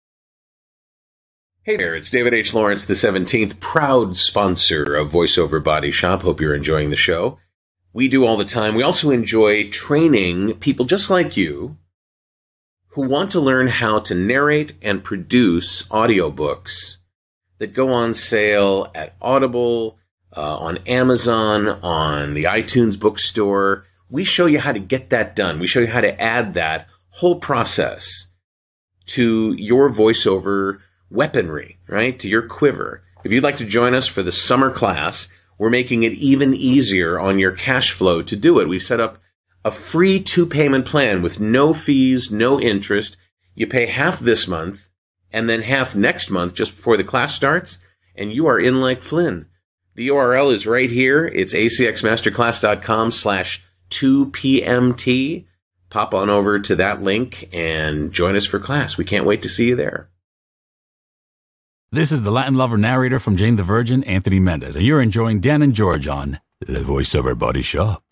Hey there, it's David H. Lawrence the seventeenth, proud sponsor of VoiceOver Body Shop. Hope you're enjoying the show. We do all the time. We also enjoy training people just like you who want to learn how to narrate and produce audiobooks that go on sale at Audible, uh, on Amazon, on the iTunes bookstore. We show you how to get that done. We show you how to add that whole process to your voiceover weaponry, right? To your quiver. If you'd like to join us for the summer class, we're making it even easier on your cash flow to do it. We've set up a free two-payment plan with no fees, no interest. You pay half this month and then half next month just before the class starts, and you are in like Flynn. The U R L is right here. It's acxmasterclass.com slash 2pmt. Pop on over to that link and join us for class. We can't wait to see you there. This is the Latin lover narrator from Jane the Virgin, Anthony Mendez, and you're enjoying Dan and George on The VoiceOver Body Shop.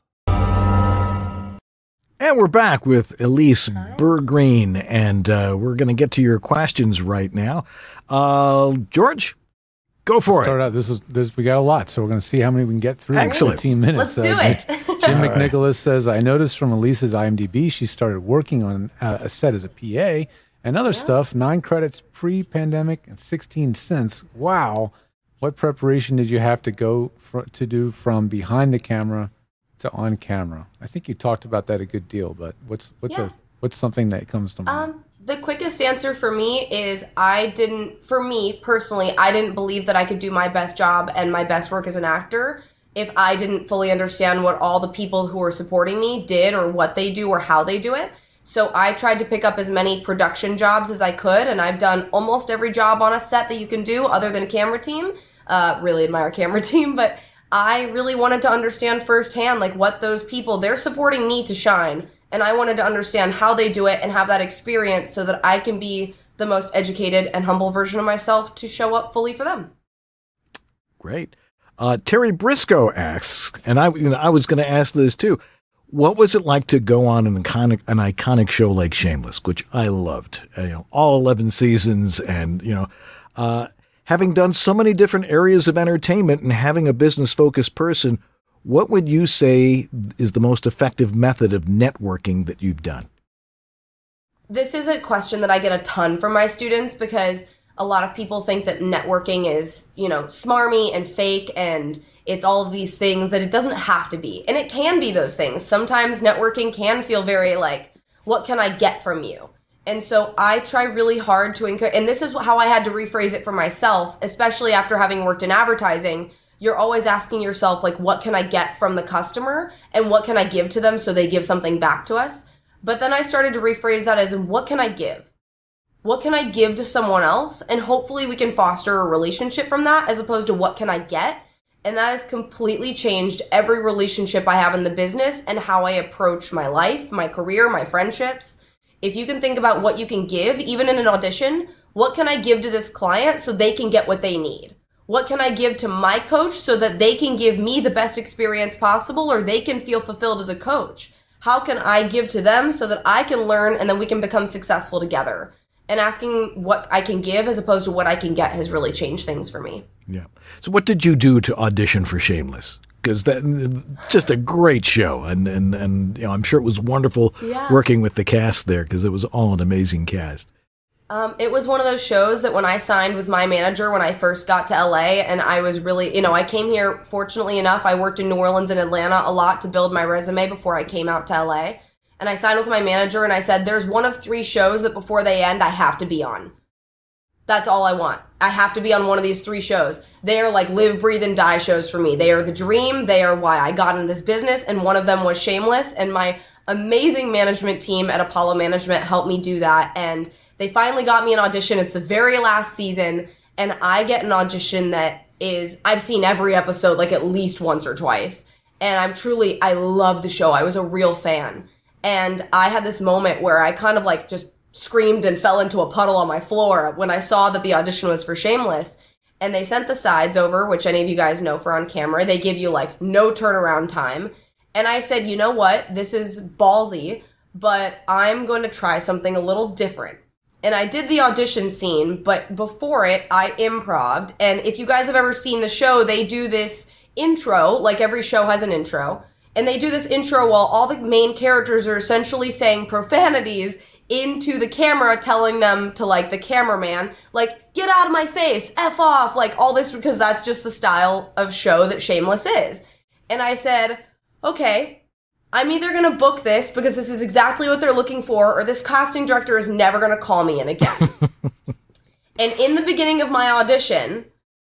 And we're back with Elise Bergreen, and uh, we're going to get to your questions right now. Uh, George, go for Start it. Out. This is this, we got a lot, so we're going to see how many we can get through. Excellent. In fifteen minutes. Let's do uh, it. Jim All right. McNicholas says, I noticed from Elise's IMDb she started working on uh, a set as a P A and other stuff. Nine credits pre-pandemic and sixteen since. Wow. What preparation did you have to go for, to do from behind the camera to on camera? I think you talked about that a good deal, but what's what's Yeah. a what's something that comes to mind? Um, the quickest answer for me is I didn't, for me personally, I didn't believe that I could do my best job and my best work as an actor if I didn't fully understand what all the people who were supporting me did or what they do or how they do it. So I tried to pick up as many production jobs as I could, and I've done almost every job on a set that you can do other than a camera team. Uh, really admire camera team, but I really wanted to understand firsthand like what those people, they're supporting me to shine, and I wanted to understand how they do it and have that experience so that I can be the most educated and humble version of myself to show up fully for them. Great. Uh, Terry Briscoe asks, and I, you know, I was going to ask this too. What was it like to go on an iconic, an iconic show like Shameless, which I loved, uh, you know, all eleven seasons, and you know, uh, having done so many different areas of entertainment and having a business-focused person, what would you say is the most effective method of networking that you've done? This is a question that I get a ton from my students because a lot of people think that networking is, you know, smarmy and fake and it's all of these things that it doesn't have to be. And it can be those things. Sometimes networking can feel very like, what can I get from you? And so I try really hard to encourage, and this is how I had to rephrase it for myself, especially after having worked in advertising. You're always asking yourself, like, what can I get from the customer and what can I give to them so they give something back to us? But then I started to rephrase that as, what can I give? What can I give to someone else? And hopefully we can foster a relationship from that as opposed to what can I get? And that has completely changed every relationship I have in the business and how I approach my life, my career, my friendships. If you can think about what you can give, even in an audition, what can I give to this client so they can get what they need? What can I give to my coach so that they can give me the best experience possible or they can feel fulfilled as a coach? How can I give to them so that I can learn and then we can become successful together? And asking what I can give as opposed to what I can get has really changed things for me. Yeah. So what did you do to audition for Shameless? Because that just a great show, and and and you know, I'm sure it was wonderful Yeah. working with the cast there because it was all an amazing cast. Um, it was one of those shows that when I signed with my manager when I first got to L A, and I was really, you know, I came here, fortunately enough, I worked in New Orleans and Atlanta a lot to build my resume before I came out to L A. And I signed with my manager and I said, there's one of three shows that before they end, I have to be on. That's all I want. I have to be on one of these three shows. They are like live, breathe, and die shows for me. They are the dream. They are why I got in this business. And one of them was Shameless. And my amazing management team at Apollo Management helped me do that. And they finally got me an audition. It's the very last season. And I get an audition that is, I've seen every episode like at least once or twice. And I'm truly, I love the show. I was a real fan. And I had this moment where I kind of like just screamed and fell into a puddle on my floor when I saw that the audition was for Shameless. And they sent the sides over, which any of you guys know for on camera. They give you like no turnaround time. And I said, you know what? This is ballsy, but I'm going to try something a little different. And I did the audition scene, but before it, I improv'd. And if you guys have ever seen the show, they do this intro, like every show has an intro. And they do this intro while all the main characters are essentially saying profanities into the camera, telling them to, like, the cameraman, like, get out of my face, F off, like, all this, because that's just the style of show that Shameless is. And I said, okay, I'm either going to book this because this is exactly what they're looking for, or this casting director is never going to call me in again. And in the beginning of my audition,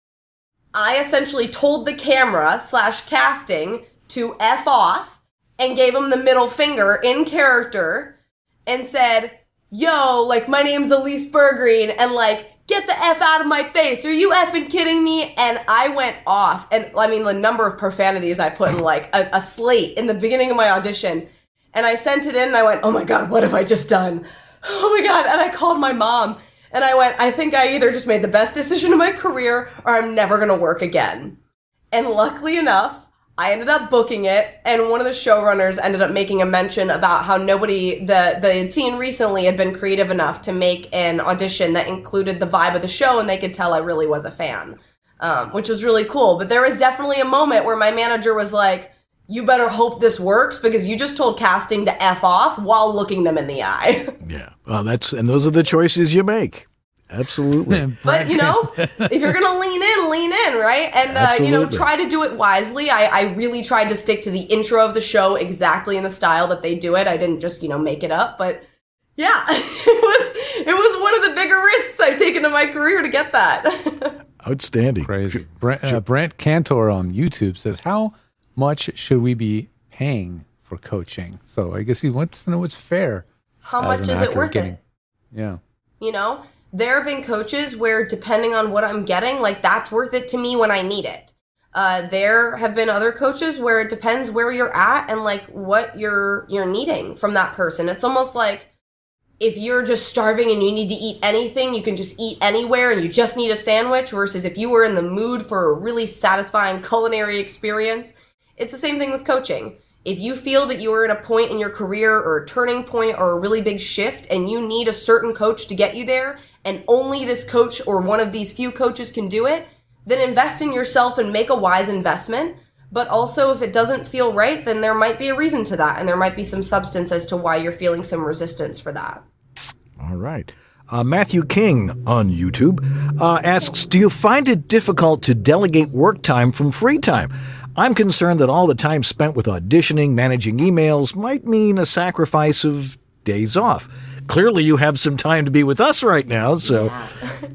I essentially told the camera slash casting to F off and gave him the middle finger in character and said, yo, like, my name's Elise Bergreen, and, like, get the F out of my face. Are you effing kidding me? And I went off. And, I mean, the number of profanities I put in, like, a, a slate in the beginning of my audition. And I sent it in, and I went, oh, my God, what have I just done? Oh, my God. And I called my mom. And I went, I think I either just made the best decision of my career or I'm never going to work again. And luckily enough, I ended up booking it. And one of the showrunners ended up making a mention about how nobody that they had seen recently had been creative enough to make an audition that included the vibe of the show. And they could tell I really was a fan, um, which was really cool. But there was definitely a moment where my manager was like, you better hope this works because you just told casting to F off while looking them in the eye. Yeah. Well, that's, and those are the choices you make. Absolutely. But, you know, if you're going to lean in, lean in, right? And, uh, you know, try to do it wisely. I, I really tried to stick to the intro of the show exactly in the style that they do it. I didn't just, you know, make it up. But, yeah, it was, it was one of the bigger risks I've taken in my career to get that. Outstanding. Crazy. Brent, uh, Brent Cantor on YouTube says, how much should we be paying for coaching? So I guess he wants to know what's fair. How much is it worth getting, it? Yeah. You know, there have been coaches where depending on what I'm getting, like that's worth it to me when I need it. Uh, there have been other coaches where it depends where you're at and like what you're you're needing from that person. It's almost like if you're just starving and you need to eat anything, you can just eat anywhere and you just need a sandwich, versus if you were in the mood for a really satisfying culinary experience. It's the same thing with coaching. If you feel that you are in a point in your career or a turning point or a really big shift and you need a certain coach to get you there, and only this coach or one of these few coaches can do it, then invest in yourself and make a wise investment. But also, if it doesn't feel right, then there might be a reason to that, and there might be some substance as to why you're feeling some resistance for that. All right. Uh, Matthew King on YouTube uh, asks, do you find it difficult to delegate work time from free time? I'm concerned that all the time spent with auditioning, managing emails might mean a sacrifice of days off. Clearly, you have some time to be with us right now, so. Yeah.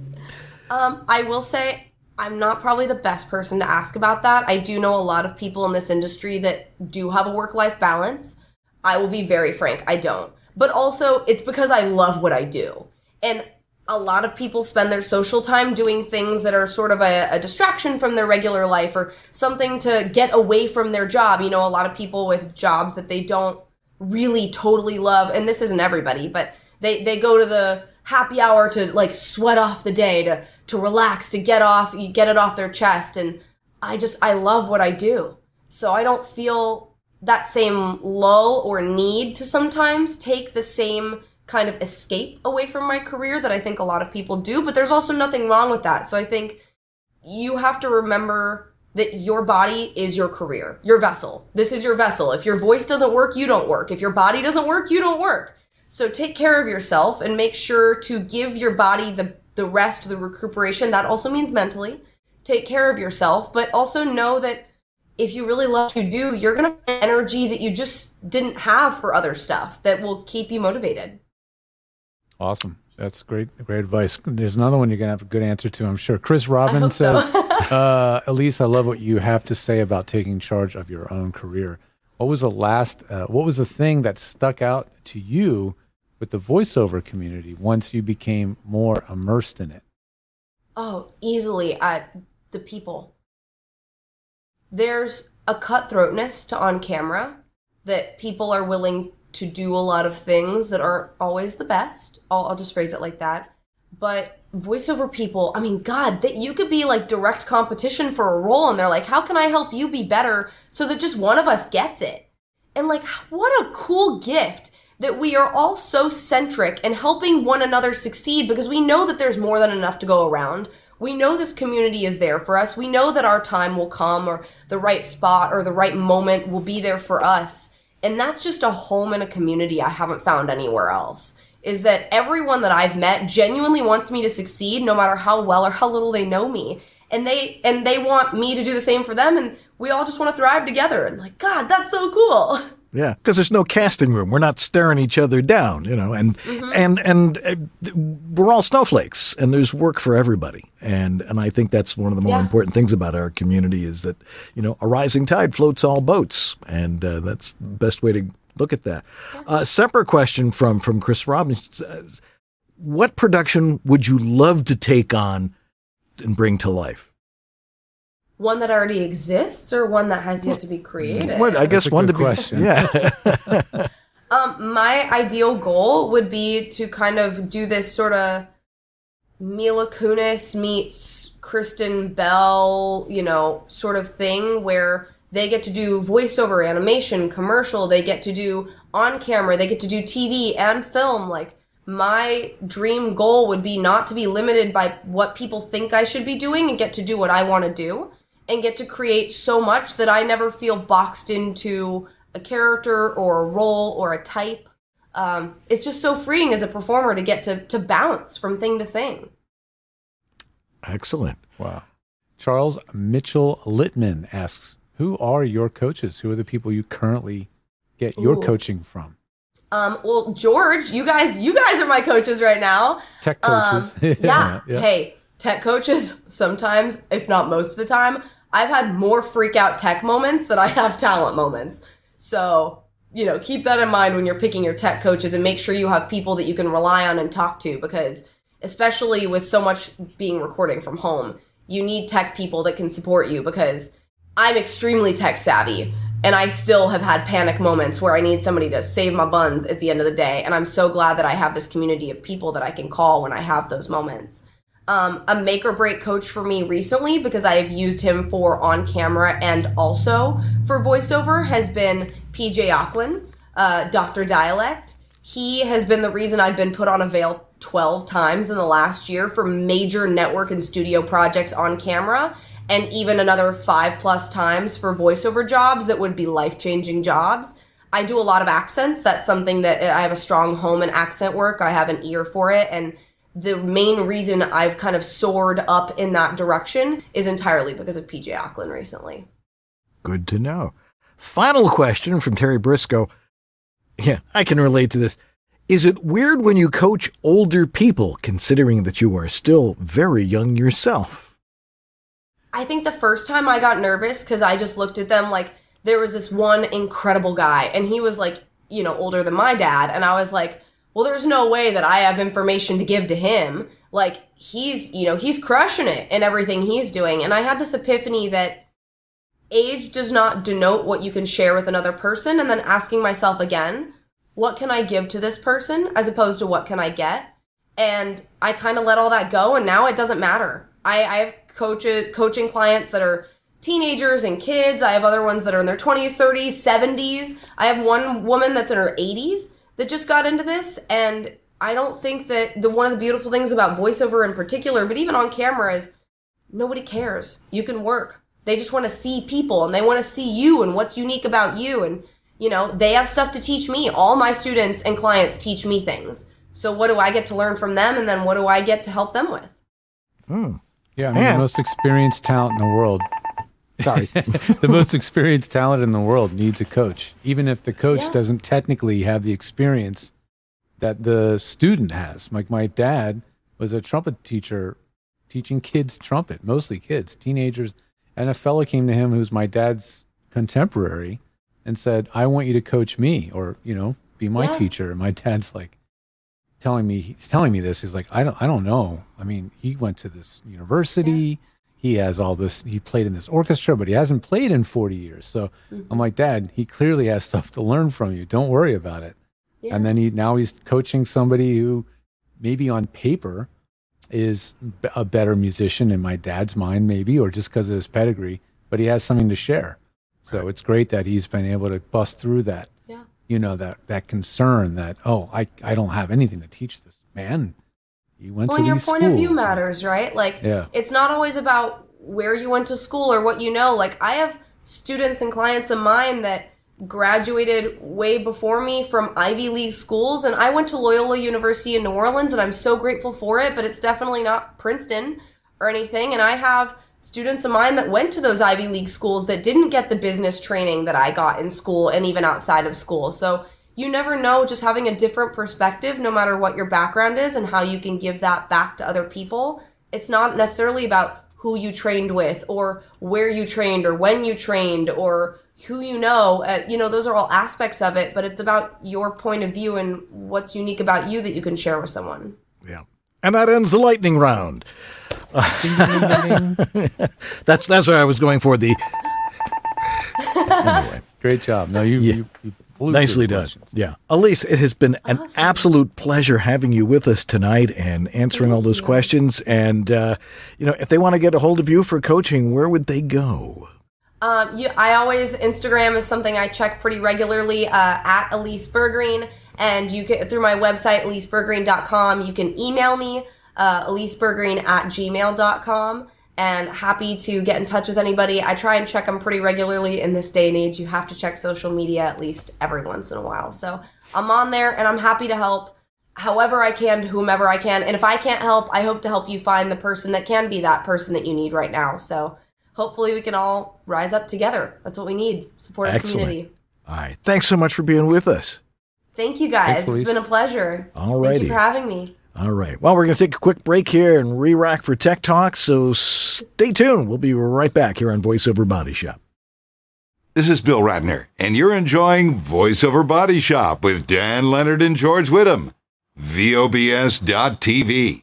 um, I will say I'm not probably the best person to ask about that. I do know a lot of people in this industry that do have a work-life balance. I will be very frank, I don't. But also, it's because I love what I do. And a lot of people spend their social time doing things that are sort of a, a distraction from their regular life or something to get away from their job. You know, a lot of people with jobs that they don't really totally love, and this isn't everybody, but they, they go to the happy hour to like sweat off the day, to, to relax, to get off, you get it off their chest. And I just, I love what I do. So I don't feel that same lull or need to sometimes take the same kind of escape away from my career that I think a lot of people do, but there's also nothing wrong with that. So I think you have to remember that your body is your career, your vessel. This is your vessel. If your voice doesn't work, you don't work. If your body doesn't work, you don't work. So take care of yourself and make sure to give your body the, the rest, the recuperation. That also means mentally. Take care of yourself, but also know that if you really love what you do, you're going to have energy that you just didn't have for other stuff that will keep you motivated. Awesome. That's great, great advice. There's another one you're going to have a good answer to, I'm sure. Chris Robin says, so. uh, Elise, I love what you have to say about taking charge of your own career. What was the last, uh, what was the thing that stuck out to you with the voiceover community once you became more immersed in it? Oh, easily. Uh, the people. there's a cutthroatness to on camera, that people are willing to do a lot of things that aren't always the best. I'll, I'll just phrase it like that. But voiceover people, I mean, God, that you could be like direct competition for a role, and they're like, how can I help you be better so that just one of us gets it? And like, what a cool gift that we are all so centric and helping one another succeed, because we know that there's more than enough to go around. We know this community is there for us. We know that our time will come, or the right spot or the right moment will be there for us. And that's just a home and a community I haven't found anywhere else. Is that everyone that I've met genuinely wants me to succeed, no matter how well or how little they know me. And they and they want me to do the same for them, and we all just want to thrive together. And like, God, that's so cool. Yeah, because there's no casting room. We're not staring each other down, you know, and mm-hmm. and and uh, we're all snowflakes, and there's work for everybody. And and I think that's one of the more yeah. important things about our community is that, you know, a rising tide floats all boats, and uh, that's the best way to look at that. A yeah. uh, separate question from from Chris Robbins: says, what production would you love to take on and bring to life? One that already exists, or one that has yet to be created? Well, I guess one to be. Question. Yeah. um, my ideal goal would be to kind of do this sort of Mila Kunis meets Kristen Bell, you know, sort of thing where they get to do voiceover, animation, commercial. They get to do on camera. They get to do T V and film. Like, my dream goal would be not to be limited by what people think I should be doing, and get to do what I want to do, and get to create so much that I never feel boxed into a character or a role or a type. Um, it's just so freeing as a performer to get to, to bounce from thing to thing. Excellent. Wow. Charles Mitchell Littman asks, who are your coaches? Who are the people you currently get your Ooh. coaching from? Um, well, George, you guys, you guys are my coaches right now. Tech coaches. Um, yeah. yeah. Hey, tech coaches, sometimes, if not most of the time, I've had more freak out tech moments than I have talent moments. So, you know, keep that in mind when you're picking your tech coaches, and make sure you have people that you can rely on and talk to, because especially with so much being recording from home, you need tech people that can support you, because I'm extremely tech savvy, and I still have had panic moments where I need somebody to save my buns at the end of the day. And I'm so glad that I have this community of people that I can call when I have those moments. Um, a make or break coach for me recently, because I have used him for on camera and also for voiceover, has been P J Auckland, uh, Doctor Dialect. He has been the reason I've been put on a veil twelve times in the last year for major network and studio projects on camera, and even another five plus times for voiceover jobs that would be life-changing jobs. I do a lot of accents. That's something that I have a strong home in accent work. I have an ear for it, and the main reason I've kind of soared up in that direction is entirely because of P J Auckland recently. Good to know. Final question from Terry Briscoe. Yeah, I can relate to this. Is it weird when you coach older people, considering that you are still very young yourself? I think the first time I got nervous, because I just looked at them like, there was this one incredible guy, and he was like, you know, older than my dad, and I was like, well, there's no way that I have information to give to him. Like, he's, you know, he's crushing it in everything he's doing. And I had this epiphany that age does not denote what you can share with another person. And then asking myself again, what can I give to this person as opposed to what can I get? And I kind of let all that go, and now it doesn't matter. I, I have coach, coaching clients that are teenagers and kids. I have other ones that are in their twenties, thirties, seventies. I have one woman that's in her eighties. That just got into this, and I don't think that the one of the beautiful things about voiceover in particular, but even on camera, is nobody cares. You can work. They just want to see people, and they want to see you and what's unique about you, and, you know, they have stuff to teach me. All my students and clients teach me things. So what do I get to learn from them, and then what do I get to help them with? Hmm. Yeah, I mean, the most experienced talent in the world. Sorry. The most experienced talent in the world needs a coach, even if the coach yeah. doesn't technically have the experience that the student has. Like, my dad was a trumpet teacher teaching kids trumpet, mostly kids, teenagers. And a fella came to him who's my dad's contemporary and said, I want you to coach me, or, you know, be my yeah. teacher. And my dad's like telling me, he's telling me this. He's like, I don't, I don't know. I mean, he went to this university. he has all this, he played in this orchestra, but he hasn't played in forty years. So mm-hmm. I'm like, Dad, he clearly has stuff to learn from you. Don't worry about it. Yeah. And then he, now he's coaching somebody who maybe on paper is a better musician in my dad's mind, maybe, or just because of his pedigree, but he has something to share. So it's great that he's been able to bust through that, yeah. you know, that, that concern that, oh, I, I don't have anything to teach this man. You went well, to and your these point schools. of view matters, right? Like, yeah. it's not always about where you went to school or what you know. Like, I have students and clients of mine that graduated way before me from Ivy League schools, and I went to Loyola University in New Orleans, and I'm so grateful for it, but it's definitely not Princeton or anything. And I have students of mine that went to those Ivy League schools that didn't get the business training that I got in school and even outside of school. So you never know, just having a different perspective, no matter what your background is, and how you can give that back to other people. It's not necessarily about who you trained with or where you trained or when you trained or who you know. Uh, you know, those are all aspects of it, but it's about your point of view and what's unique about you that you can share with someone. Yeah. And that ends the lightning round. that's that's what I was going for. The anyway, great job. No, you, yeah. you, you flew nicely done. Yeah, Elise, it has been awesome. An absolute pleasure having you with us tonight and answering Thank all those you. questions. And uh, you know, if they want to get a hold of you for coaching, where would they go? Um, you, I always Instagram is something I check pretty regularly uh, at Elise Bergreen, and you get through my website elise bergreen dot com. You can email me. Uh, elisebergreen at gmail dot com, and happy to get in touch with anybody. I try and check them pretty regularly in this day and age. You have to check social media at least every once in a while. So I'm on there, and I'm happy to help however I can, to whomever I can. And if I can't help, I hope to help you find the person that can be that person that you need right now. So hopefully we can all rise up together. That's what we need. Support the community. All right. Thanks so much for being with us. Thank you, guys. Thanks, it's been a pleasure. All righty. Thank you for having me. All right. Well, we're going to take a quick break here and re-rack for Tech Talk, so stay tuned. We'll be right back here on VoiceOver Body Shop. This is Bill Ratner, and you're enjoying VoiceOver Body Shop with Dan Leonard and George Whittam. V O B S dot T V.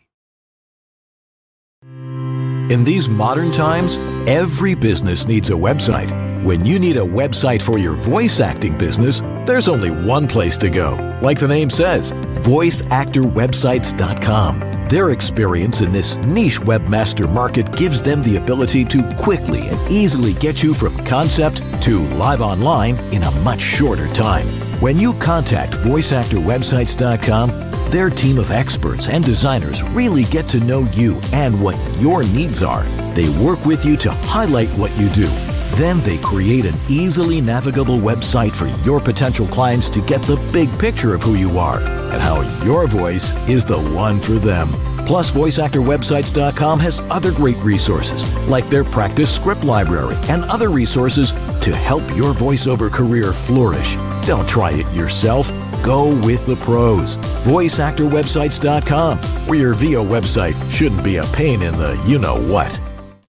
In these modern times, every business needs a website. When you need a website for your voice acting business, there's only one place to go. Like the name says, voice actor websites dot com. Their experience in this niche webmaster market gives them the ability to quickly and easily get you from concept to live online in a much shorter time. When you contact voice actor websites dot com, their team of experts and designers really get to know you and what your needs are. They work with you to highlight what you do. Then they create an easily navigable website for your potential clients to get the big picture of who you are and how your voice is the one for them. Plus, voice actor websites dot com has other great resources, like their practice script library and other resources to help your voiceover career flourish. Don't try it yourself. Go with the pros. voice actor websites dot com, where your V O website shouldn't be a pain in the you-know-what.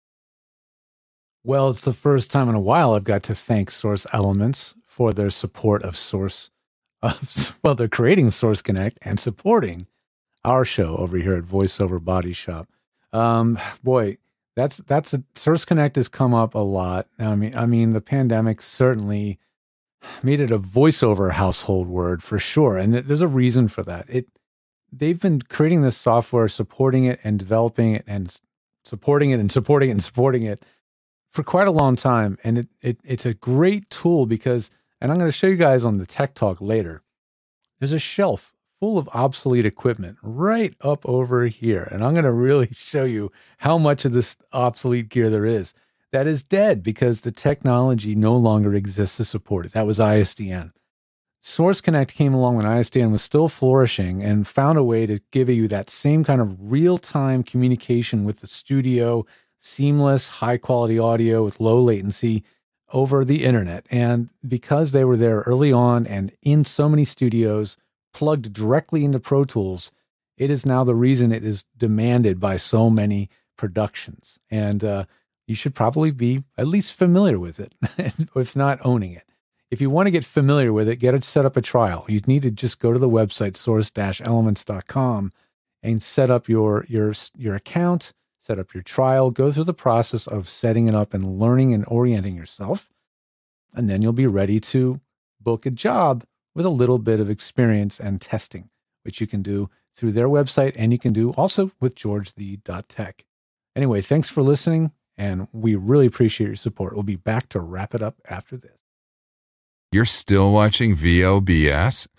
Well, it's the first time in a while I've got to thank Source Elements for their support of Source. Of, well, they're creating Source Connect and supporting our show over here at VoiceOver Body Shop. Um, boy, that's that's a, Source Connect has come up a lot. I mean, I mean, the pandemic certainly made it a voiceover household word for sure, and there's a reason for that. It they've been creating this software, supporting it and developing it, and supporting it and supporting it and supporting it for quite a long time, and it, it it's a great tool because, and I'm going to show you guys on the Tech Talk later, there's a shelf full of obsolete equipment right up over here, and I'm going to really show you how much of this obsolete gear there is that is dead because the technology no longer exists to support it. That was I S D N. Source Connect came along when I S D N was still flourishing and found a way to give you that same kind of real-time communication with the studio, seamless, high-quality audio with low latency over the internet. And because they were there early on and in so many studios, plugged directly into Pro Tools, it is now the reason it is demanded by so many productions. And uh, you should probably be at least familiar with it, if not owning it. If you want to get familiar with it, get it set up a trial. You need to just go to the website source dash elements dot com and set up your your your account. set up your trial, go through the process of setting it up and learning and orienting yourself. And then you'll be ready to book a job with a little bit of experience and testing, which you can do through their website and you can do also with george the dot tech. Anyway, thanks for listening, and we really appreciate your support. We'll be back to wrap it up after this. You're still watching V O B S?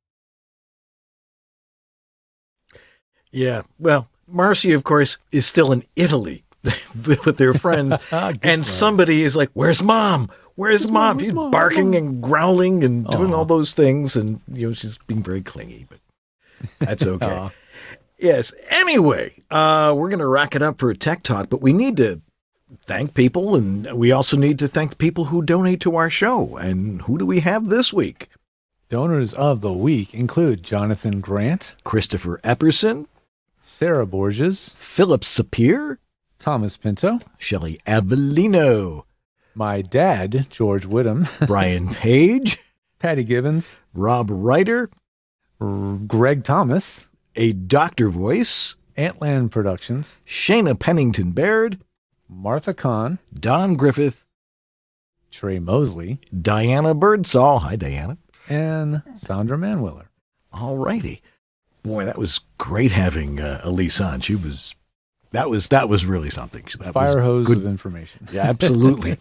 Yeah, well, Marcy, of course, is still in Italy with their friends, and friend. somebody is like, "Where's mom? Where's, Where's mom?" mom? She's mom? barking and growling and Aww. doing all those things, and you know she's being very clingy, but that's okay. Yes. Anyway, uh, we're going to rack it up for a Tech Talk, but we need to thank people, and we also need to thank the people who donate to our show. And who do we have this week? Donors of the week include Jonathan Grant, Christopher Epperson, Sarah Borges, Philip Sapir, Thomas Pinto, Shelley Avellino, my dad, George Whittam, Brian Page, Patty Gibbons, Rob Ryder, R- Greg Thomas, A Doctor Voice, Antland Productions, Shayna Pennington Baird, Martha Kahn, Don Griffith, Trey Mosley, Diana Birdsall. Hi, Diana. And Sandra Manwiller. All righty. Boy, that was great having uh, Elise on. She was, that was, that was really something. That Fire was hose good. of information. Yeah, absolutely.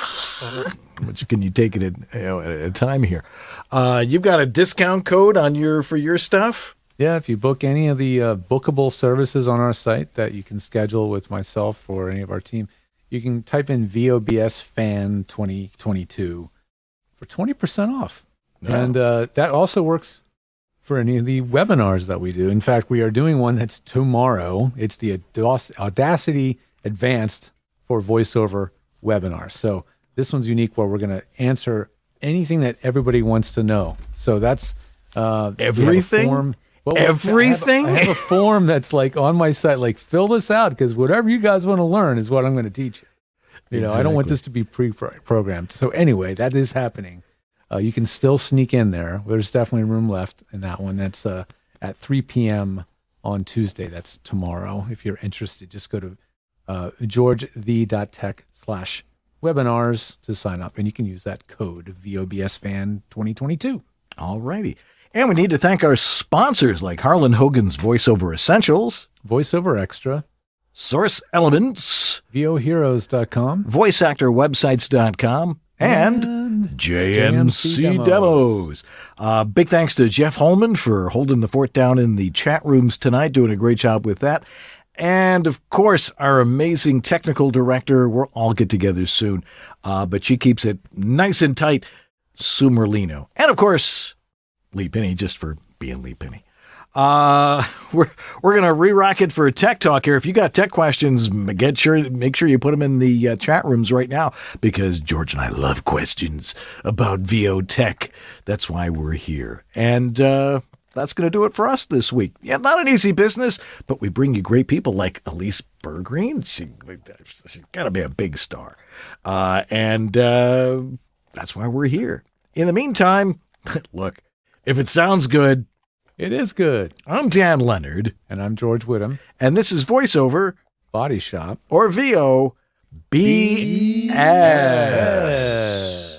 Which can you take it at, you know, at a time here? Uh, you've got a discount code on your, for your stuff? Yeah, if you book any of the uh, bookable services on our site that you can schedule with myself or any of our team, you can type in V O B S Fan twenty twenty-two for twenty percent off. No. And uh, that also works for any of the webinars that we do. In fact, we are doing one that's tomorrow. It's the Audacity Advanced for VoiceOver webinar. So this one's unique where we're going to answer anything that everybody wants to know. So that's uh, everything. Form. Well, everything. I have, a, I have a form that's like on my site. Like fill this out because whatever you guys want to learn is what I'm going to teach you. You know, exactly. I don't want this to be pre-programmed. So anyway, that is happening. Uh, you can still sneak in there. There's definitely room left in that one. That's uh, at three p.m. on Tuesday. That's tomorrow. If you're interested, just go to uh, george the dot tech slash webinars to sign up, and you can use that code V O B S Fan twenty twenty-two. All righty. And we need to thank our sponsors like Harlan Hogan's VoiceOver Essentials, VoiceOver Extra, Source Elements, V O heroes dot com, voice actor websites dot com, and, and J M C, J M C Demos. Demos. Uh, big thanks to Jeff Holman for holding the fort down in the chat rooms tonight, doing a great job with that. And, of course, our amazing technical director. We'll all get together soon, uh, but she keeps it nice and tight, Sue Merlino. And, of course, Lee Penny, just for being Lee Penny. Uh, we're we're gonna re-rock it for a tech talk here. If you got tech questions, get sure make sure you put them in the uh, chat rooms right now because George and I love questions about V O Tech. That's why we're here, and uh, that's gonna do it for us this week. Yeah, not an easy business, but we bring you great people like Elise Bergreen. She she's gotta be a big star, uh, and uh, that's why we're here. In the meantime, look, if it sounds good. It is good. I'm Dan Leonard. And I'm George Whittam. And this is VoiceOver Body Shop. Or V O B S.